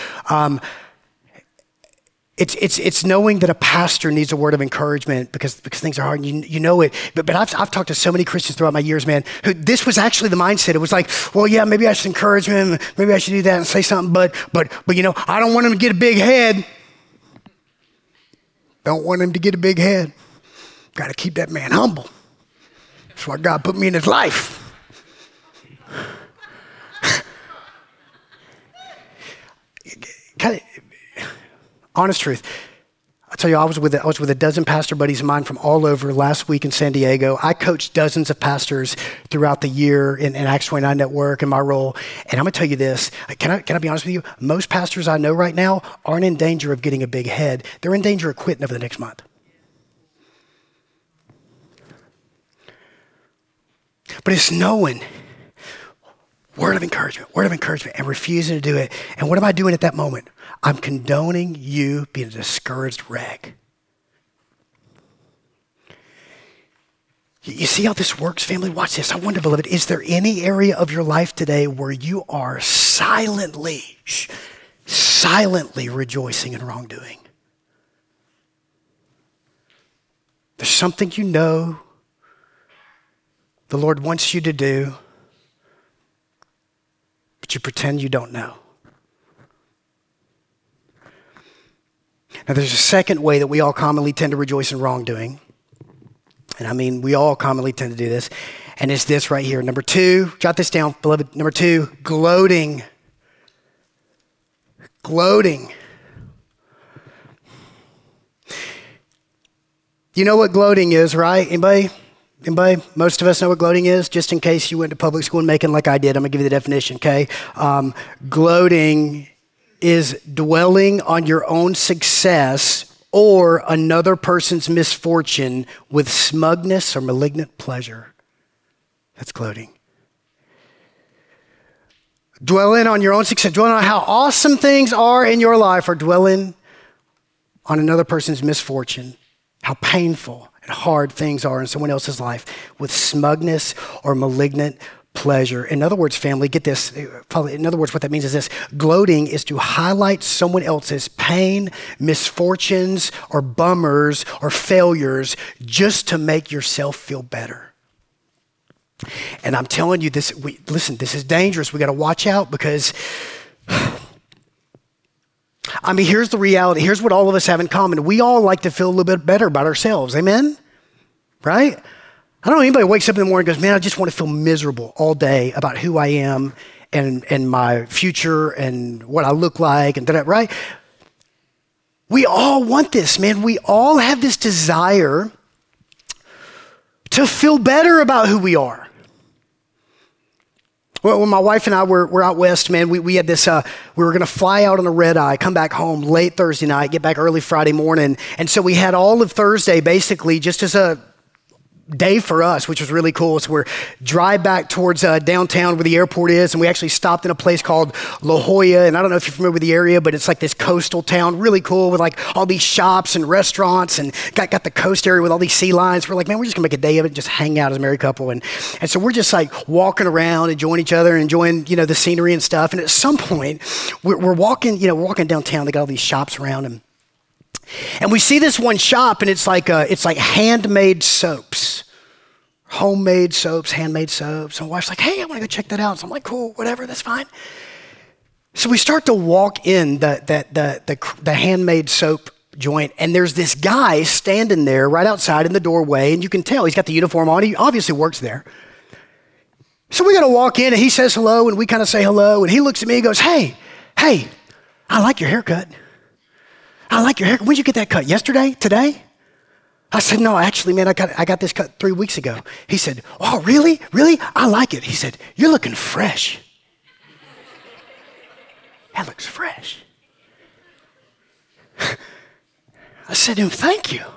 It's knowing that a pastor needs a word of encouragement because things are hard and you know it. But I've talked to so many Christians throughout my years, man, who this was actually the mindset. It was like, well, yeah, maybe I should encourage him. Maybe I should do that and say something. But you know, I don't want him to get a big head. Don't want him to get a big head. Got to keep that man humble. That's why God put me in his life. Honest truth. I'll tell you, I was with a dozen pastor buddies of mine from all over last week in San Diego. I coached dozens of pastors throughout the year in Acts 29 Network in my role. And I'm going to tell you this. Can I be honest with you? Most pastors I know right now aren't in danger of getting a big head. They're in danger of quitting over the next month. But it's knowing word of encouragement, and refusing to do it. And what am I doing at that moment? I'm condoning you being a discouraged wreck. You see how this works, family? Watch this. I wonder, beloved, is there any area of your life today where you are silently rejoicing in wrongdoing? There's something you know the Lord wants you to do, but you pretend you don't know. Now, there's a second way that we all commonly tend to rejoice in wrongdoing. And I mean, we all commonly tend to do this. And it's this right here. Number 2, jot this down, beloved. Number 2, gloating. Gloating. You know what gloating is, right? Anybody? Most of us know what gloating is. Just in case you went to public school and making like I did, I'm going to give you the definition, okay? Gloating is dwelling on your own success or another person's misfortune with smugness or malignant pleasure. That's gloating. Dwelling on your own success, dwelling on how awesome things are in your life, or dwelling on another person's misfortune, how painful and hard things are in someone else's life with smugness or malignant pleasure. In other words, family, get this. In other words, what that means is this. Gloating is to highlight someone else's pain, misfortunes, or bummers, or failures just to make yourself feel better. And I'm telling you this, listen, this is dangerous. We got to watch out because, I mean, here's the reality. Here's what all of us have in common. We all like to feel a little bit better about ourselves. Amen? Right? I don't know anybody wakes up in the morning and goes, man, I just want to feel miserable all day about who I am and my future and what I look like and that, right? We all want this, man. We all have this desire to feel better about who we are. Well, when my wife and I were out west, man, we had this, we were going to fly out on a red eye, come back home late Thursday night, get back early Friday morning. And so we had all of Thursday basically just as a day for us, which was really cool. So we're drive back towards downtown where the airport is, and we actually stopped in a place called La Jolla. And I don't know if you're familiar with the area, but it's like this coastal town, really cool with like all these shops and restaurants, and got the coast area with all these sea lions. We're like, man, we're just gonna make a day of it, and just hang out as a married couple. And so we're just like walking around, enjoying each other, enjoying, the scenery and stuff. And at some point, we're walking downtown. They got all these shops around them. And we see this one shop, and it's like handmade soaps, homemade soaps, handmade soaps. And my wife's like, hey, I want to go check that out. So I'm like, cool, whatever, that's fine. So we start to walk in the handmade soap joint, and there's this guy standing there right outside in the doorway, and you can tell he's got the uniform on. He obviously works there. So we got to walk in, and he says hello, and we kind of say hello, and he looks at me and goes, hey, I like your haircut. I like your haircut. When did you get that cut? Yesterday? Today? I said, no, actually, man, I got this cut 3 weeks ago. He said, oh, really? Really? I like it. He said, you're looking fresh. That looks fresh. I said to him, thank you.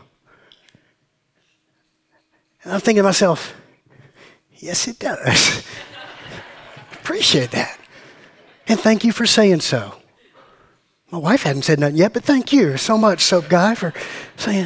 And I'm thinking to myself, yes, it does. Appreciate that. And thank you for saying so. My wife hadn't said nothing yet, but thank you so much, soap guy, for saying.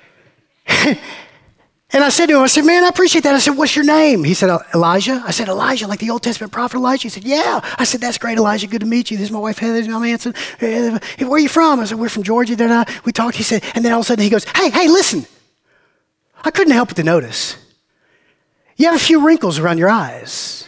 And I said to him, man, I appreciate that. I said, what's your name? He said, Elijah. I said, Elijah, like the Old Testament prophet Elijah? He said, yeah. I said, that's great, Elijah. Good to meet you. This is my wife, Heather. This is my Manson. Where are you from? I said, we're from Georgia. We talked. He said, and then all of a sudden he goes, hey, listen. I couldn't help but to notice. You have a few wrinkles around your eyes.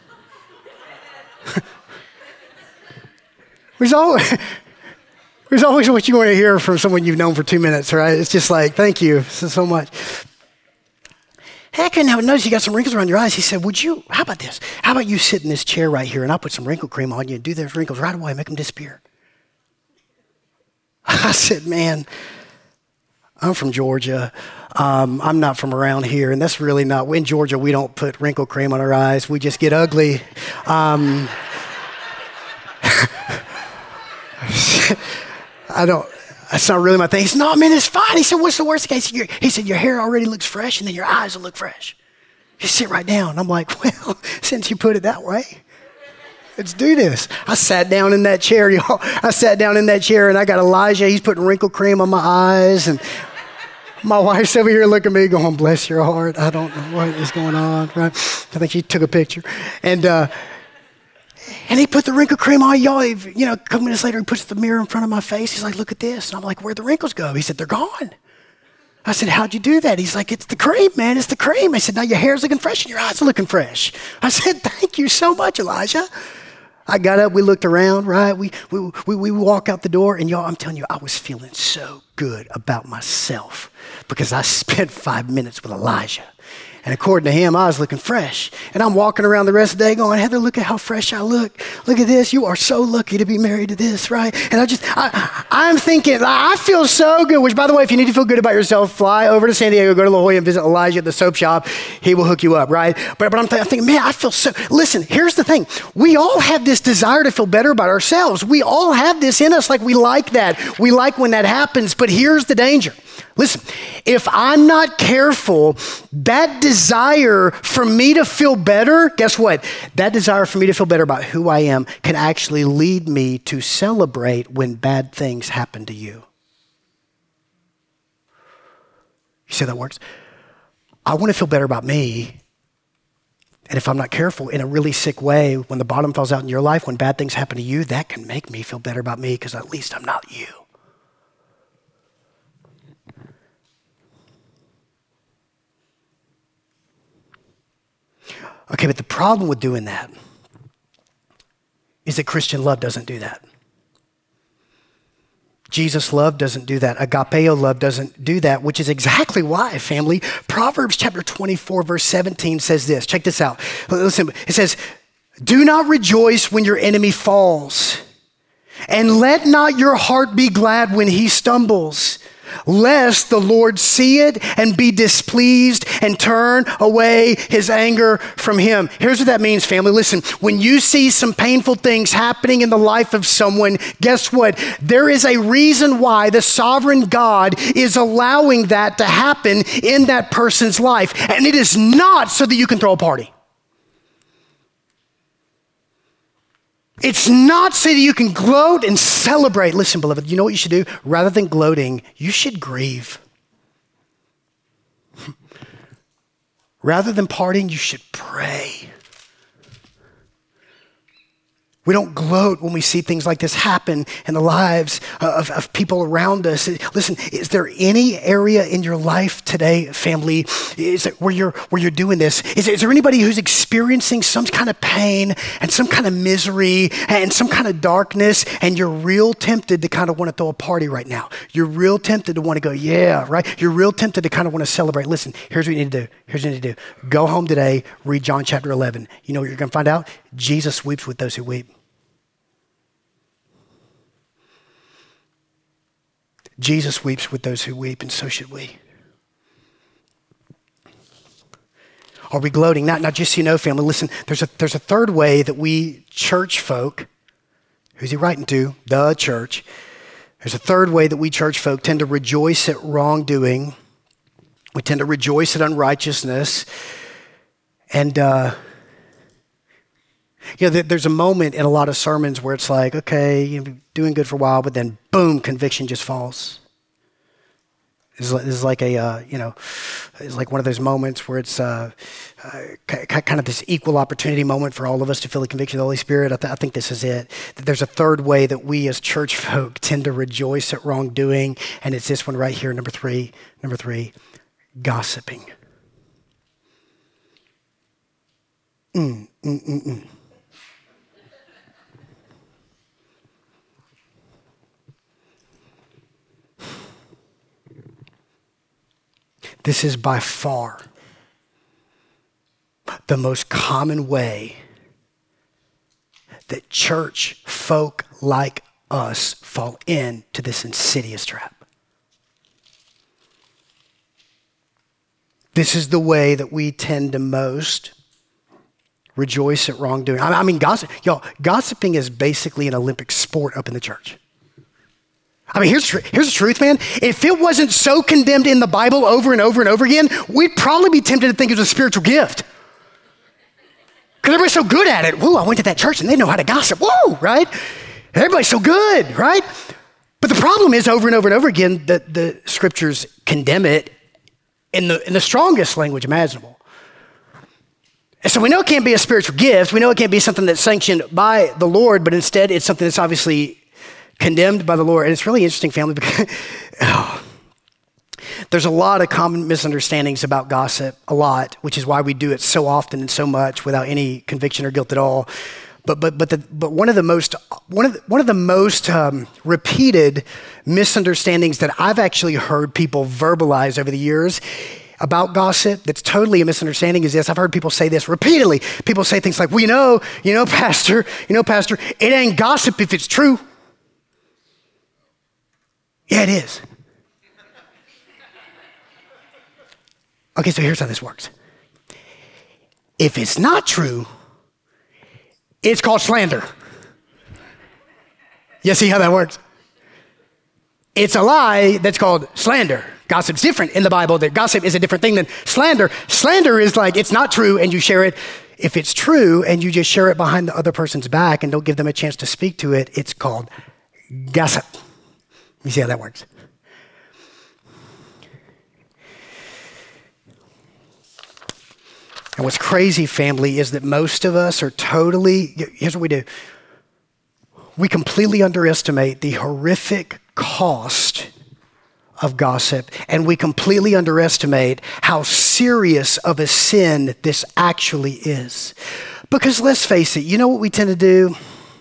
There's always what you want to hear from someone you've known for 2 minutes, right? It's just like, thank you so much. Hey, I couldn't help but notice you got some wrinkles around your eyes. He said, how about this? How about you sit in this chair right here and I'll put some wrinkle cream on you and do those wrinkles right away, make them disappear. I said, man, I'm from Georgia. I'm not from around here, and that's really not, in Georgia, we don't put wrinkle cream on our eyes. We just get ugly. That's not really my thing. He said, no, man, it's fine. He said, what's the worst case? He said, your hair already looks fresh, and then your eyes will look fresh. Just sit right down. I'm like, well, since you put it that way, let's do this. I sat down in that chair, y'all. I sat down in that chair, and I got Elijah. He's putting wrinkle cream on my eyes, and My wife's over here looking at me going, bless your heart. I don't know what is going on, right? I think she took a picture. And he put the wrinkle cream on, y'all. A couple minutes later, he puts the mirror in front of my face. He's like, look at this. And I'm like, where'd the wrinkles go? He said, they're gone. I said, how'd you do that? He's like, it's the cream, man. It's the cream. I said, now your hair's looking fresh and your eyes are looking fresh. I said, thank you so much, Elijah. I got up, we looked around, right? We walk out the door, and y'all, I'm telling you, I was feeling so good about myself because I spent 5 minutes with Elijah. And according to him, I was looking fresh. And I'm walking around the rest of the day going, Heather, look at how fresh I look. Look at this. You are so lucky to be married to this, right? And I'm thinking, I feel so good. Which, by the way, if you need to feel good about yourself, fly over to San Diego, go to La Jolla and visit Elijah at the soap shop. He will hook you up, right? But I'm thinking, man, I feel so... Listen, here's the thing. We all have this desire to feel better about ourselves. We all have this in us. Like, we like that. We like when that happens. But here's the danger. Listen, if I'm not careful, that desire for me to feel better, guess what? That desire for me to feel better about who I am can actually lead me to celebrate when bad things happen to you. You see how that works? I want to feel better about me. And if I'm not careful, in a really sick way, when the bottom falls out in your life, when bad things happen to you, that can make me feel better about me because at least I'm not you. Okay, but the problem with doing that is that Christian love doesn't do that. Jesus' love doesn't do that. Agapeo love doesn't do that, which is exactly why, family, Proverbs chapter 24, verse 17 says this. Check this out. Listen, it says, do not rejoice when your enemy falls, and let not your heart be glad when he stumbles, lest the Lord see it and be displeased and turn away his anger from him. Here's what that means, family. Listen, when you see some painful things happening in the life of someone, guess what? There is a reason why the sovereign God is allowing that to happen in that person's life. And it is not so that you can throw a party. It's not so that you can gloat and celebrate. Listen, beloved, you know what you should do? Rather than gloating, you should grieve. Rather than partying, you should pray. We don't gloat when we see things like this happen in the lives of people around us. Listen, is there any area in your life today, family, is it where you're doing this? Is there anybody who's experiencing some kind of pain and some kind of misery and some kind of darkness, and you're real tempted to kind of want to throw a party right now? You're real tempted to want to go, yeah, right? You're real tempted to kind of want to celebrate. Listen, here's what you need to do. Here's what you need to do. Go home today, read John chapter 11. You know what you're going to find out? Jesus weeps with those who weep. Jesus weeps with those who weep, and so should we. Are we gloating? Now just so you know, family, listen, there's a third way that we church folk, who's he writing to? The church. There's a third way that we church folk tend to rejoice at wrongdoing. We tend to rejoice at unrighteousness. And, there's a moment in a lot of sermons where it's like, okay, you're doing good for a while, but then boom, conviction just falls. It's like it's like one of those moments where it's kind of this equal opportunity moment for all of us to feel the conviction of the Holy Spirit. I think this is it. There's a third way that we as church folk tend to rejoice at wrongdoing, and it's this one right here, number three, gossiping. This is by far the most common way that church folk like us fall into this insidious trap. This is the way that we tend to most rejoice at wrongdoing. I mean, gossiping is basically an Olympic sport up in the church. I mean, here's the truth, man. If it wasn't so condemned in the Bible over and over and over again, we'd probably be tempted to think it was a spiritual gift. Because everybody's so good at it. Woo, I went to that church and they know how to gossip. Woo, right? Everybody's so good, right? But the problem is over and over and over again that the scriptures condemn it in the strongest language imaginable. And so we know it can't be a spiritual gift. We know it can't be something that's sanctioned by the Lord, but instead it's something that's obviously condemned by the Lord. And it's really interesting, family, because there's a lot of common misunderstandings about gossip, a lot, which is why we do it so often and so much without any conviction or guilt at all. But one of the most repeated misunderstandings that I've actually heard people verbalize over the years about gossip that's totally a misunderstanding is this. I've heard people say this repeatedly. People say things like, well, Pastor, it ain't gossip if it's true. Yeah, it is. Okay, so here's how this works. If it's not true, it's called slander. You see how that works? It's a lie that's called slander. Gossip's different in the Bible. That gossip is a different thing than slander. Slander is like it's not true and you share it. If it's true and you just share it behind the other person's back and don't give them a chance to speak to it, it's called gossip. You see how that works? And what's crazy, family, is that most of us are here's what we do. We completely underestimate the horrific cost of gossip, and we completely underestimate how serious of a sin this actually is. Because let's face it, you know what we tend to do?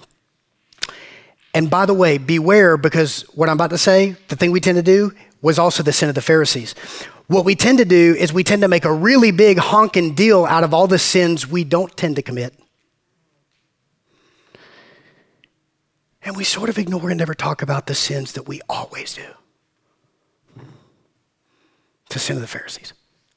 And by the way, beware, because what I'm about to say, the thing we tend to do was also the sin of the Pharisees. What we tend to do is we tend to make a really big honking deal out of all the sins we don't tend to commit. And we sort of ignore and never talk about the sins that we always do. It's the sin of the Pharisees.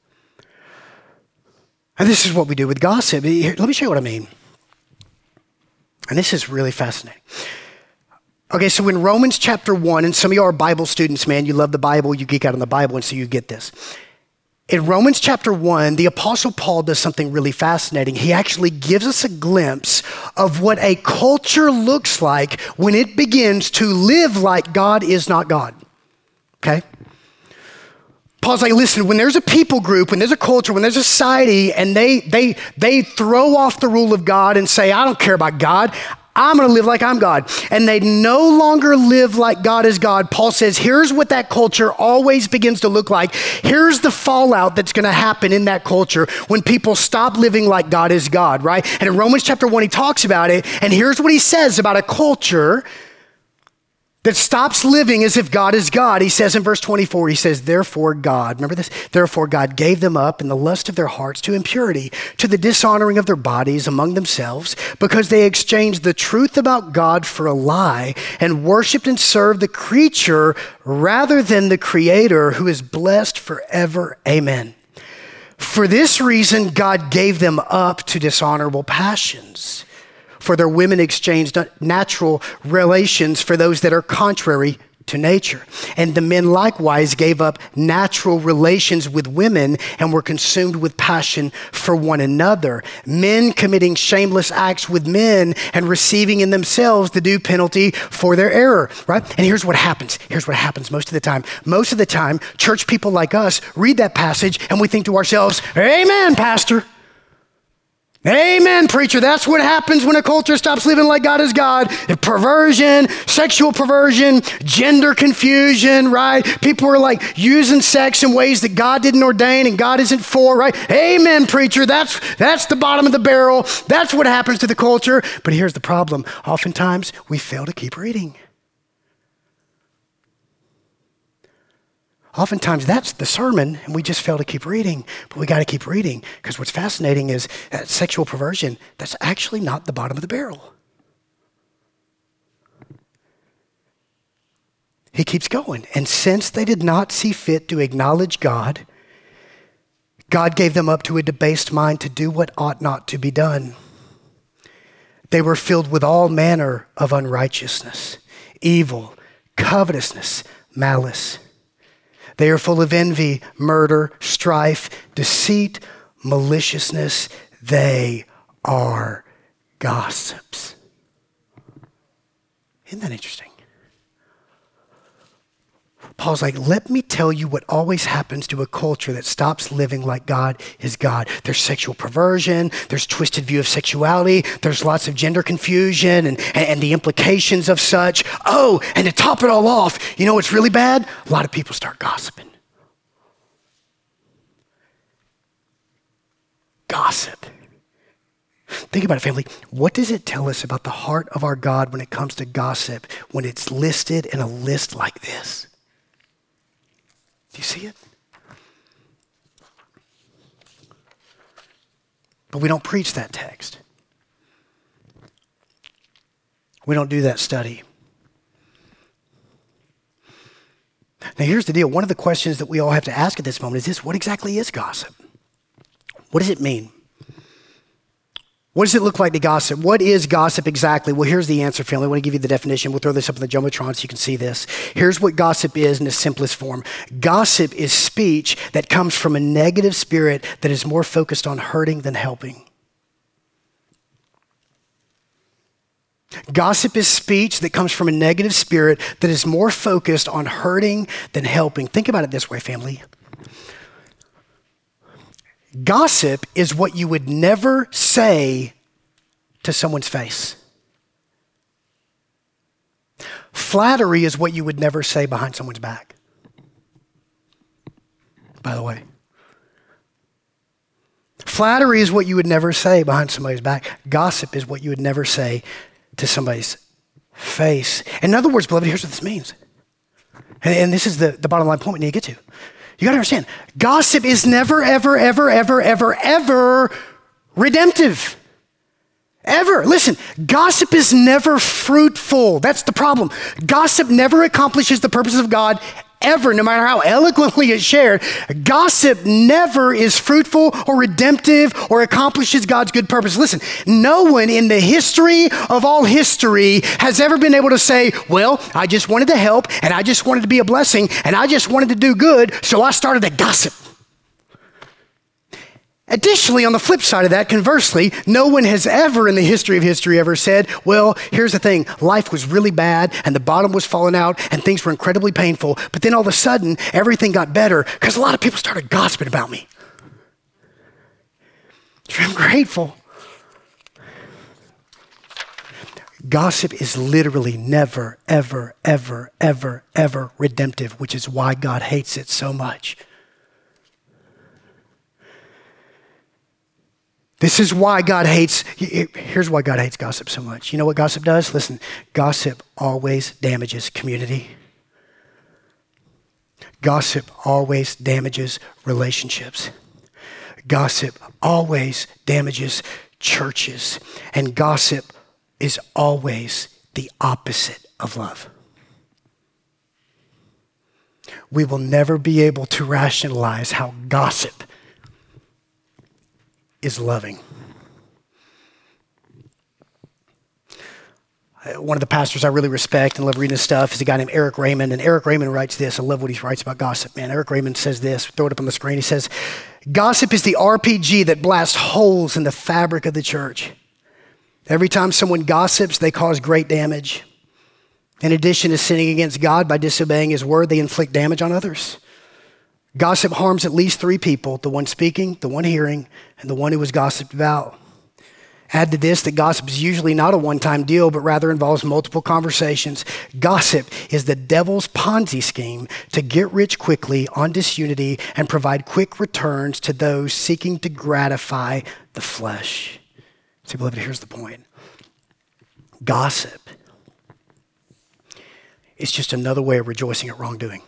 And this is what we do with gossip. Here, let me show you what I mean. And this is really fascinating. Okay, so in Romans chapter 1, and some of you are Bible students, man, you love the Bible, you geek out on the Bible, and so you get this. In Romans chapter 1, the Apostle Paul does something really fascinating. He actually gives us a glimpse of what a culture looks like when it begins to live like God is not God. Okay? Paul's like, listen, when there's a people group, when there's a culture, when there's a society, and they throw off the rule of God and say, I don't care about God, I'm going to live like I'm God. And they no longer live like God is God. Paul says, here's what that culture always begins to look like. Here's the fallout that's going to happen in that culture when people stop living like God is God, right? And in Romans chapter 1, he talks about it. And here's what he says about a culture that stops living as if God is God. He says in verse 24, he says, therefore God, remember this? Therefore God gave them up in the lust of their hearts to impurity, to the dishonoring of their bodies among themselves, because they exchanged the truth about God for a lie and worshiped and served the creature rather than the Creator, who is blessed forever. Amen. For this reason, God gave them up to dishonorable passions. For their women exchanged natural relations for those that are contrary to nature. And the men likewise gave up natural relations with women and were consumed with passion for one another. Men committing shameless acts with men and receiving in themselves the due penalty for their error, right? And here's what happens. Here's what happens most of the time. Most of the time, church people like us read that passage and we think to ourselves, amen, pastor. Amen, preacher. That's what happens when a culture stops living like God is God. Perversion, sexual perversion, gender confusion, right? People are like using sex in ways that God didn't ordain and God isn't for, right? Amen, preacher. That's the bottom of the barrel. That's what happens to the culture. But here's the problem. Oftentimes, we fail to keep reading. Oftentimes that's the sermon and we just fail to keep reading, but we got to keep reading because what's fascinating is that sexual perversion, that's actually not the bottom of the barrel. He keeps going. And since they did not see fit to acknowledge God, God gave them up to a debased mind to do what ought not to be done. They were filled with all manner of unrighteousness, evil, covetousness, malice. They are full of envy, murder, strife, deceit, maliciousness. They are gossips. Isn't that interesting? Paul's like, let me tell you what always happens to a culture that stops living like God is God. There's sexual perversion. There's twisted view of sexuality. There's lots of gender confusion and the implications of such. Oh, and to top it all off, you know what's really bad? A lot of people start gossiping. Gossip. Think about it, family. What does it tell us about the heart of our God when it comes to gossip when it's listed in a list like this? Do you see it? But we don't preach that text. We don't do that study. Now here's the deal. One of the questions that we all have to ask at this moment is this: what exactly is gossip? What does it mean? What does it look like to gossip? What is gossip exactly? Well, here's the answer, family. I want to give you the definition. We'll throw this up in the Jumbotron so you can see this. Here's what gossip is in its simplest form. Gossip is speech that comes from a negative spirit that is more focused on hurting than helping. Gossip is speech that comes from a negative spirit that is more focused on hurting than helping. Think about it this way, family. Gossip is what you would never say to someone's face. Flattery is what you would never say behind someone's back. By the way. Flattery is what you would never say behind somebody's back. Gossip is what you would never say to somebody's face. In other words, beloved, here's what this means. And this is the bottom line point we need to get to. You got to understand, gossip is never, ever, ever, ever, ever, ever redemptive. Ever. Listen, gossip is never fruitful. That's the problem. Gossip never accomplishes the purposes of God ever, no matter how eloquently it's shared. Gossip never is fruitful or redemptive or accomplishes God's good purpose. Listen, no one in the history of all history has ever been able to say, well, I just wanted to help and I just wanted to be a blessing and I just wanted to do good, so I started to gossip. Additionally, on the flip side of that, conversely, no one has ever in the history of history ever said, well, here's the thing, life was really bad and the bottom was falling out and things were incredibly painful, but then all of a sudden, everything got better because a lot of people started gossiping about me. I'm grateful. Gossip is literally never, ever, ever, ever, ever redemptive, which is why God hates it so much. This is why God hates, here's why God hates gossip so much. You know what gossip does? Listen, gossip always damages community. Gossip always damages relationships. Gossip always damages churches. And gossip is always the opposite of love. We will never be able to rationalize how gossip is loving. One of the pastors I really respect and love reading his stuff is a guy named Eric Raymond. And Eric Raymond writes this. I love what he writes about gossip, man. Eric Raymond says this. Throw it up on the screen. He says, gossip is the RPG that blasts holes in the fabric of the church. Every time someone gossips, they cause great damage. In addition to sinning against God by disobeying his word, they inflict damage on others. Gossip harms at least three people: the one speaking, the one hearing, and the one who was gossiped about. Add to this that gossip is usually not a one-time deal, but rather involves multiple conversations. Gossip is the devil's Ponzi scheme to get rich quickly on disunity and provide quick returns to those seeking to gratify the flesh. See, beloved, here's the point. Gossip is just another way of rejoicing at wrongdoing.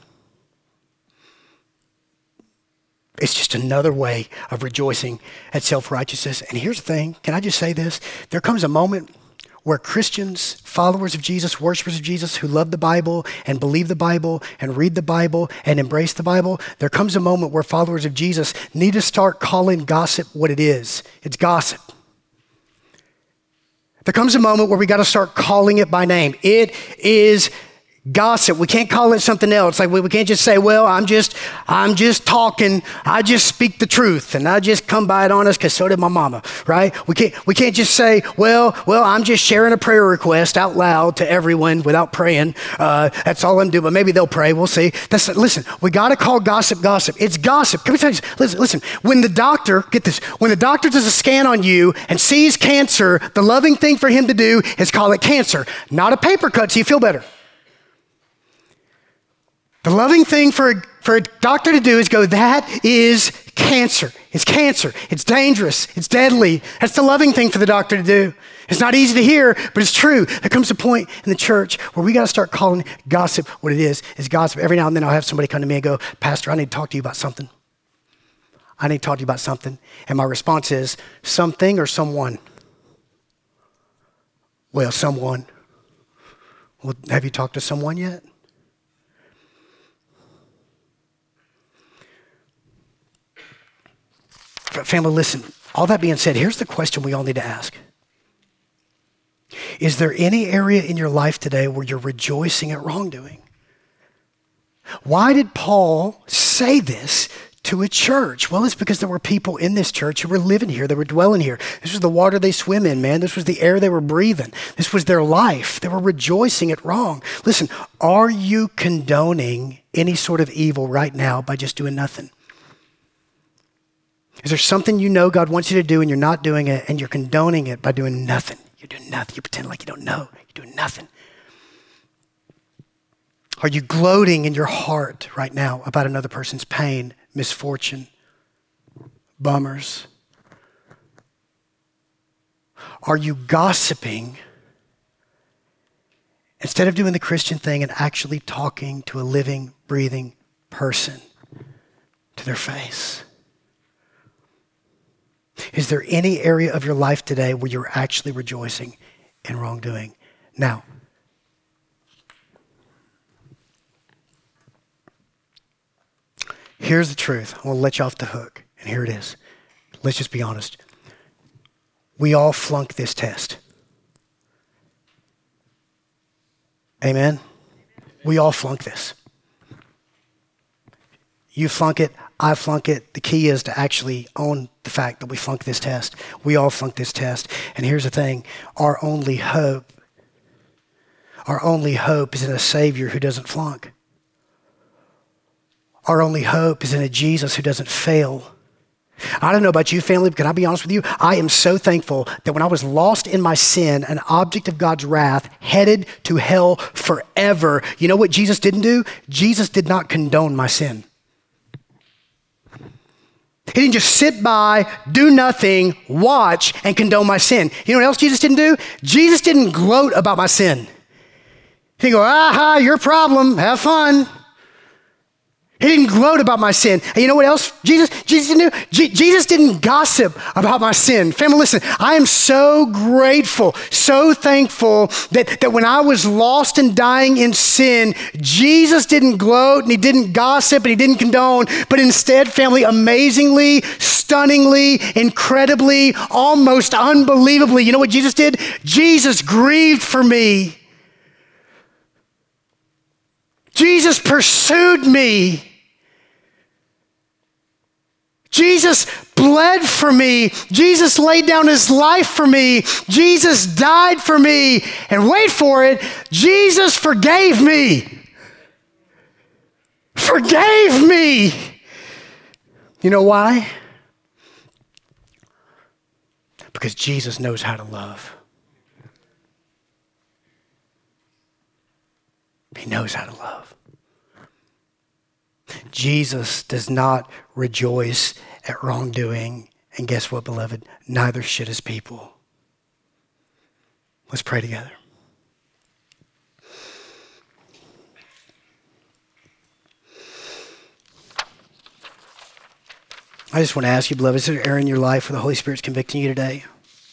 It's just another way of rejoicing at self-righteousness. And here's the thing. Can I just say this? There comes a moment where Christians, followers of Jesus, worshipers of Jesus, who love the Bible and believe the Bible and read the Bible and embrace the Bible, there comes a moment where followers of Jesus need to start calling gossip what it is. It's gossip. There comes a moment where we got to start calling it by name. It is Gossip, we can't call it something else. Like we can't just say, well, I'm just talking. I just speak the truth and I just come by it honest because so did my mama, right? We can't just say, well, I'm just sharing a prayer request out loud to everyone without praying. That's all I'm doing, but maybe they'll pray. We'll see. Listen, we got to call gossip gossip. It's gossip. Can we tell you, listen, when the doctor does a scan on you and sees cancer, the loving thing for him to do is call it cancer, not a paper cut so you feel better. The loving thing for a doctor to do is go, that is cancer. It's cancer. It's dangerous. It's deadly. That's the loving thing for the doctor to do. It's not easy to hear, but it's true. There comes a point in the church where we got to start calling gossip what it is gossip. Every now and then I'll have somebody come to me and go, Pastor, I need to talk to you about something. I need to talk to you about something. And my response is, something or someone? Well, someone. Well, have you talked to someone yet? Family, listen, all that being said, here's the question we all need to ask. Is there any area in your life today where you're rejoicing at wrongdoing? Why did Paul say this to a church? Well, it's because there were people in this church who were living here, they were dwelling here. This was the water they swim in, man. This was the air they were breathing. This was their life. They were rejoicing at wrong. Listen, are you condoning any sort of evil right now by just doing nothing? Is there something you know God wants you to do and you're not doing it and you're condoning it by doing nothing? You're doing nothing. You pretend like you don't know. You're doing nothing. Are you gloating in your heart right now about another person's pain, misfortune, bummers? Are you gossiping instead of doing the Christian thing and actually talking to a living, breathing person to their face? Is there any area of your life today where you're actually rejoicing in wrongdoing? Now, here's the truth. I'm going to let you off the hook, and here it is. Let's just be honest. We all flunk this test. Amen? We all flunk this. You flunk it. I flunk it. The key is to actually own the fact that we flunked this test. We all flunked this test. And here's the thing. Our only hope is in a Savior who doesn't flunk. Our only hope is in a Jesus who doesn't fail. I don't know about you, family, but can I be honest with you? I am so thankful that when I was lost in my sin, an object of God's wrath, headed to hell forever, you know what Jesus didn't do? Jesus did not condone my sin. He didn't just sit by, do nothing, watch, and condone my sin. You know what else Jesus didn't do? Jesus didn't gloat about my sin. He didn't go, aha, your problem, have fun. He didn't gloat about my sin. And you know what else Jesus didn't do? Jesus didn't gossip about my sin. Family, listen, I am so grateful, so thankful that when I was lost and dying in sin, Jesus didn't gloat and he didn't gossip and he didn't condone, but instead, family, amazingly, stunningly, incredibly, almost unbelievably, you know what Jesus did? Jesus grieved for me. Jesus pursued me. Jesus bled for me. Jesus laid down his life for me. Jesus died for me. And wait for it, Jesus forgave me. Forgave me. You know why? Because Jesus knows how to love. He knows how to love. Jesus does not rejoice at wrongdoing. And guess what, beloved? Neither should his people. Let's pray together. I just want to ask you, beloved, is there an area in your life where the Holy Spirit's convicting you today?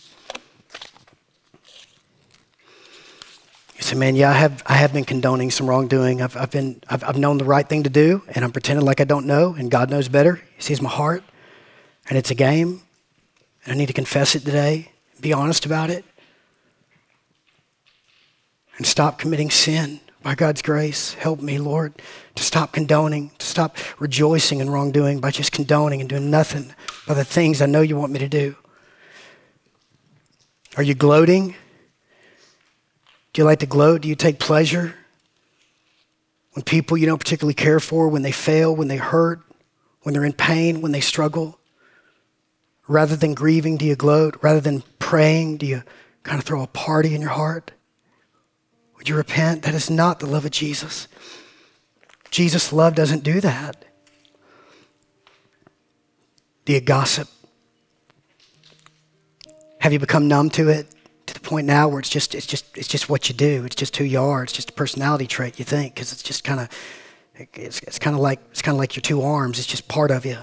You say, man, yeah, I have been condoning some wrongdoing. I've known the right thing to do, and I'm pretending like I don't know, and God knows better. He sees my heart, and it's a game, and I need to confess it today, be honest about it, and stop committing sin by God's grace. Help me, Lord, to stop condoning, to stop rejoicing in wrongdoing by just condoning and doing nothing by the things I know you want me to do. Are you gloating? Do you like to gloat? Do you take pleasure when people you don't particularly care for, when they fail, when they hurt, when they're in pain, when they struggle? Rather than grieving, do you gloat? Rather than praying, do you kind of throw a party in your heart? Would you repent? That is not the love of Jesus. Jesus' love doesn't do that. Do you gossip? Have you become numb to it to the point now where it's just what you do? It's just who you are. It's just a personality trait, you think, because it's just kind of it's kind of like your two arms. It's just part of you.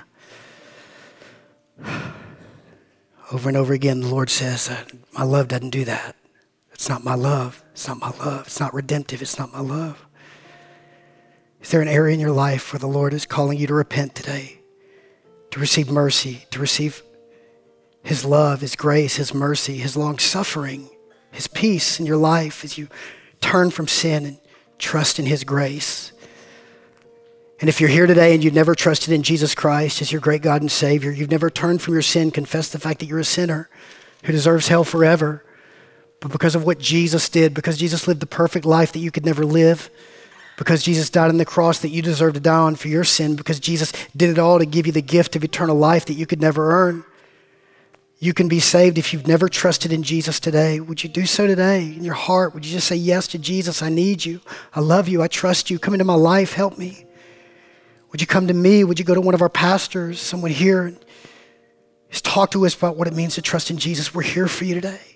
Over and over again, the Lord says, my love doesn't do that. It's not my love. It's not my love. It's not redemptive. It's not my love. Is there an area in your life where the Lord is calling you to repent today, to receive mercy, to receive His love, His grace, His mercy, His long-suffering, His peace in your life as you turn from sin and trust in His grace? And if you're here today and you've never trusted in Jesus Christ as your great God and Savior, you've never turned from your sin, confessed the fact that you're a sinner who deserves hell forever, but because of what Jesus did, because Jesus lived the perfect life that you could never live, because Jesus died on the cross that you deserve to die on for your sin, because Jesus did it all to give you the gift of eternal life that you could never earn, you can be saved if you've never trusted in Jesus today. Would you do so today in your heart? Would you just say yes to Jesus? I need you. I love you. I trust you. Come into my life. Help me. Would you come to me? Would you go to one of our pastors, someone here, and just talk to us about what it means to trust in Jesus? We're here for you today.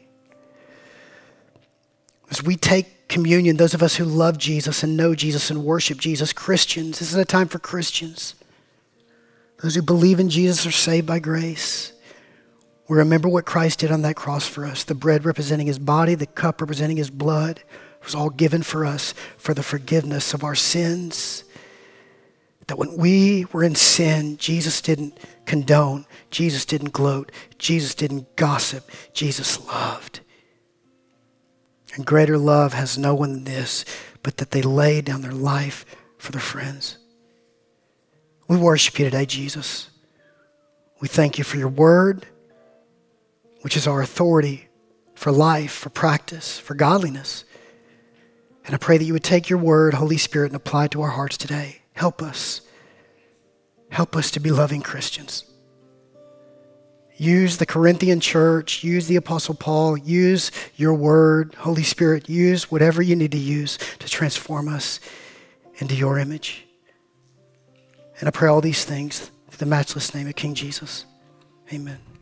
As we take communion, those of us who love Jesus and know Jesus and worship Jesus, Christians, this is a time for Christians. Those who believe in Jesus are saved by grace. We remember what Christ did on that cross for us. The bread representing His body, the cup representing His blood. It was all given for us for the forgiveness of our sins. That when we were in sin, Jesus didn't condone. Jesus didn't gloat. Jesus didn't gossip. Jesus loved. And greater love has no one than this, but that they lay down their life for their friends. We worship you today, Jesus. We thank you for your word, which is our authority for life, for practice, for godliness. And I pray that you would take your word, Holy Spirit, and apply it to our hearts today. Help us. Help us to be loving Christians. Use the Corinthian church, use the Apostle Paul, use your word, Holy Spirit, use whatever you need to use to transform us into your image. And I pray all these things in the matchless name of King Jesus. Amen.